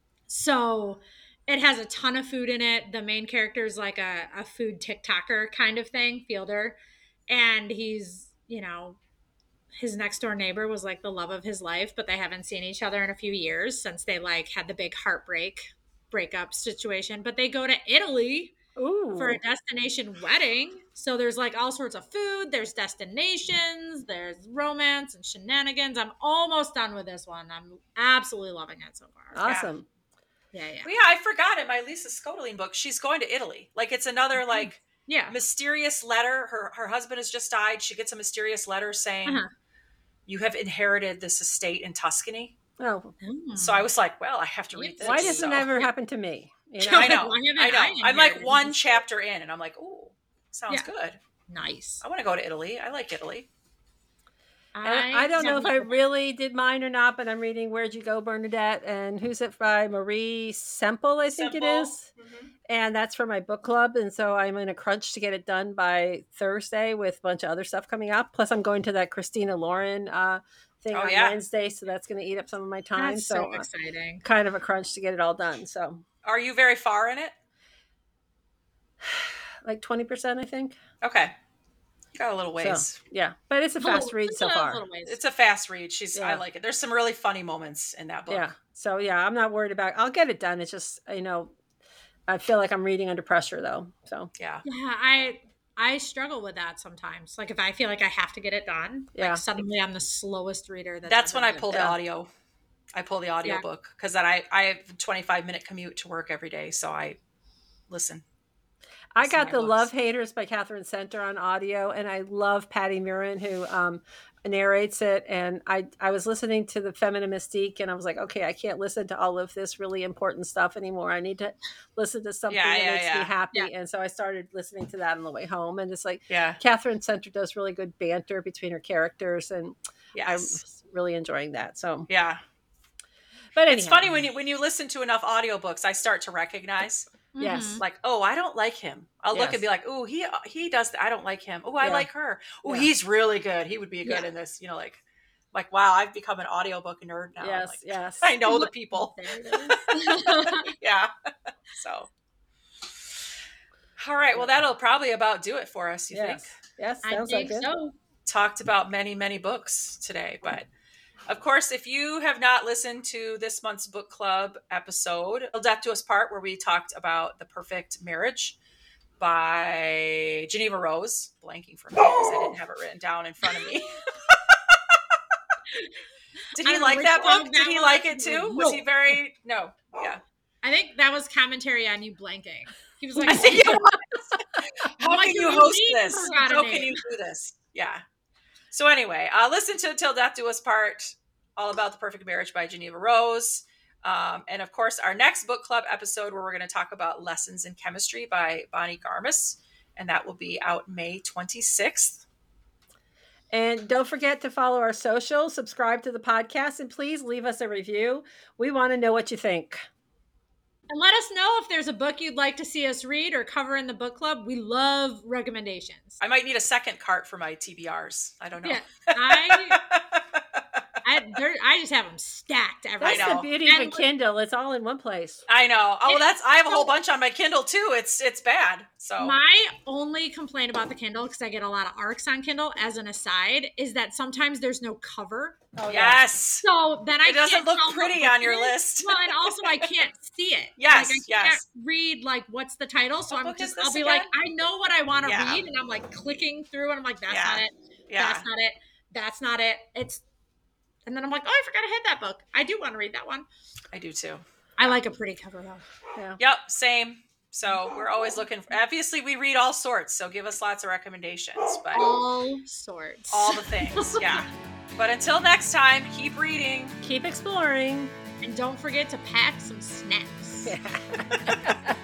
So it has a ton of food in it. The main character is like a, a food TikToker kind of thing, Fielder. And he's, you know, his next door neighbor was like the love of his life, but they haven't seen each other in a few years since they like had the big heartbreak breakup situation. But they go to Italy Ooh. for a destination wedding. So there's like all sorts of food, there's destinations, there's romance and shenanigans. I'm almost done with this one. I'm absolutely loving it so far. Awesome. Yeah, yeah. Well, yeah, I forgot in my Lisa Scotoline book, she's going to Italy. Like it's another like Yeah. mysterious letter. Her her husband has just died. She gets a mysterious letter saying, Uh-huh. you have inherited this estate in Tuscany. Oh, Mm. So I was like, well, I have to read Yes. this. why doesn't so. that ever happen to me? You know? I know. Why haven't I know. I I'm like inherited one this? chapter in and I'm like, oh, sounds Yeah. good. Nice. I want to go to Italy. I like Italy. And I, I don't know have if I never- really did mine or not, but I'm reading Where'd You Go, Bernadette? And Who's It by Marie Semple, I think Simple. it is. Mhm. And that's for my book club. And so I'm in a crunch to get it done by Thursday with a bunch of other stuff coming up. Plus, I'm going to that Christina Lauren uh, thing Oh, on yeah. Wednesday. So that's going to eat up some of my time. That's so so uh, exciting. kind of a crunch to get it all done. So Are you very far in it? like twenty percent, I think. Okay. You got a little ways. So, yeah. But it's a fast read Just so a far. little ways. It's a fast read. She's I Yeah. like it. There's some really funny moments in that book. Yeah. So yeah, I'm not worried about I'll get it done. It's just, you know, I feel like I'm reading under pressure though. So Yeah. Yeah, I I struggle with that sometimes. Like if I feel like I have to get it done, Yeah. like suddenly I'm the slowest reader. That's, That's ever when I lived. pull the Yeah. audio. I pull the audio Yeah. book because then I, I have a twenty-five minute commute to work every day. So I listen. I Listen to got my the books. Love Haters by Catherine Center on audio, and I love Patty Murin, who um, narrates it, and I I was listening to the Feminine Mystique, and I was like, okay, I can't listen to all of this really important stuff anymore. I need to listen to something Yeah, that yeah, makes yeah. me happy. Yeah. And so I started listening to that on the way home, and it's like Yeah. Catherine Center does really good banter between her characters, and I'm Yes. really enjoying that. So, Yeah. but It's anyhow, funny when you when you listen to enough audiobooks, I start to recognize, yes, like, oh, I don't like him. I'll look Yes. and be like, oh, he he does that. I don't like him. Oh, I Yeah. like her. Oh, Yeah. he's really good. He would be good Yeah. in this. You know, like, like wow, I've become an audiobook nerd now. yes, Like, yes. I know the people. There it is. Yeah. So, all right. Well, that'll probably about do it for us. You yes, think? yes, I sounds think like it. so. Talked about many, many books today. But of course, if you have not listened to this month's book club episode, Till Death Do Us Part, where we talked about The Perfect Marriage by Geneva Rose, blanking for me because I didn't have it written down in front of me. Did I he don't know like which that one book? that Did he was. like it too? No. Was he very, no. Yeah. I think that was commentary on you blanking. He was like, I think it was. How Like, can you you host really this? forgot a How can name. you do this? Yeah. So anyway, uh, listen to Till Death Do Us Part, all about The Perfect Marriage by Geneva Rose. Um, and of course, our next book club episode where we're going to talk about Lessons in Chemistry by Bonnie Garmis. And that will be out May twenty-sixth. And don't forget to follow our socials, subscribe to the podcast, and please leave us a review. We want to know what you think. and let us know if there's a book you'd like to see us read or cover in the book club. We love recommendations. I might need a second cart for my T B Rs. I don't know. Yeah, I, I, they're- I just have them stacked everywhere. That's know. the beauty of a And- Kindle. It's all in one place. I know. Oh, well, that's, I have a whole So- bunch on my Kindle too. It's, it's bad. So My only complaint about the Kindle, because I get a lot of arcs on Kindle, as an aside, is that sometimes there's no cover. Oh, yes. So then I It doesn't can't look tell what pretty book on your it is. list. Well, and also I can't see it. Yes, like, I yes. can't read like what's the title. So What I'm book is just I'll this be again? like, I know what I want to Yeah. read, and I'm like clicking through, and I'm like, that's Yeah. not it. Yeah. That's not it. That's not it. It's, and then I'm like, oh, I forgot I had that book. I do want to read that one. I do too. I like a pretty cover though. Yeah. Yep, same. So we're always looking for, obviously we read all sorts, so give us lots of recommendations, but All sorts. all the things, yeah. But until next time, keep reading. Keep exploring. And don't forget to pack some snacks. Yeah.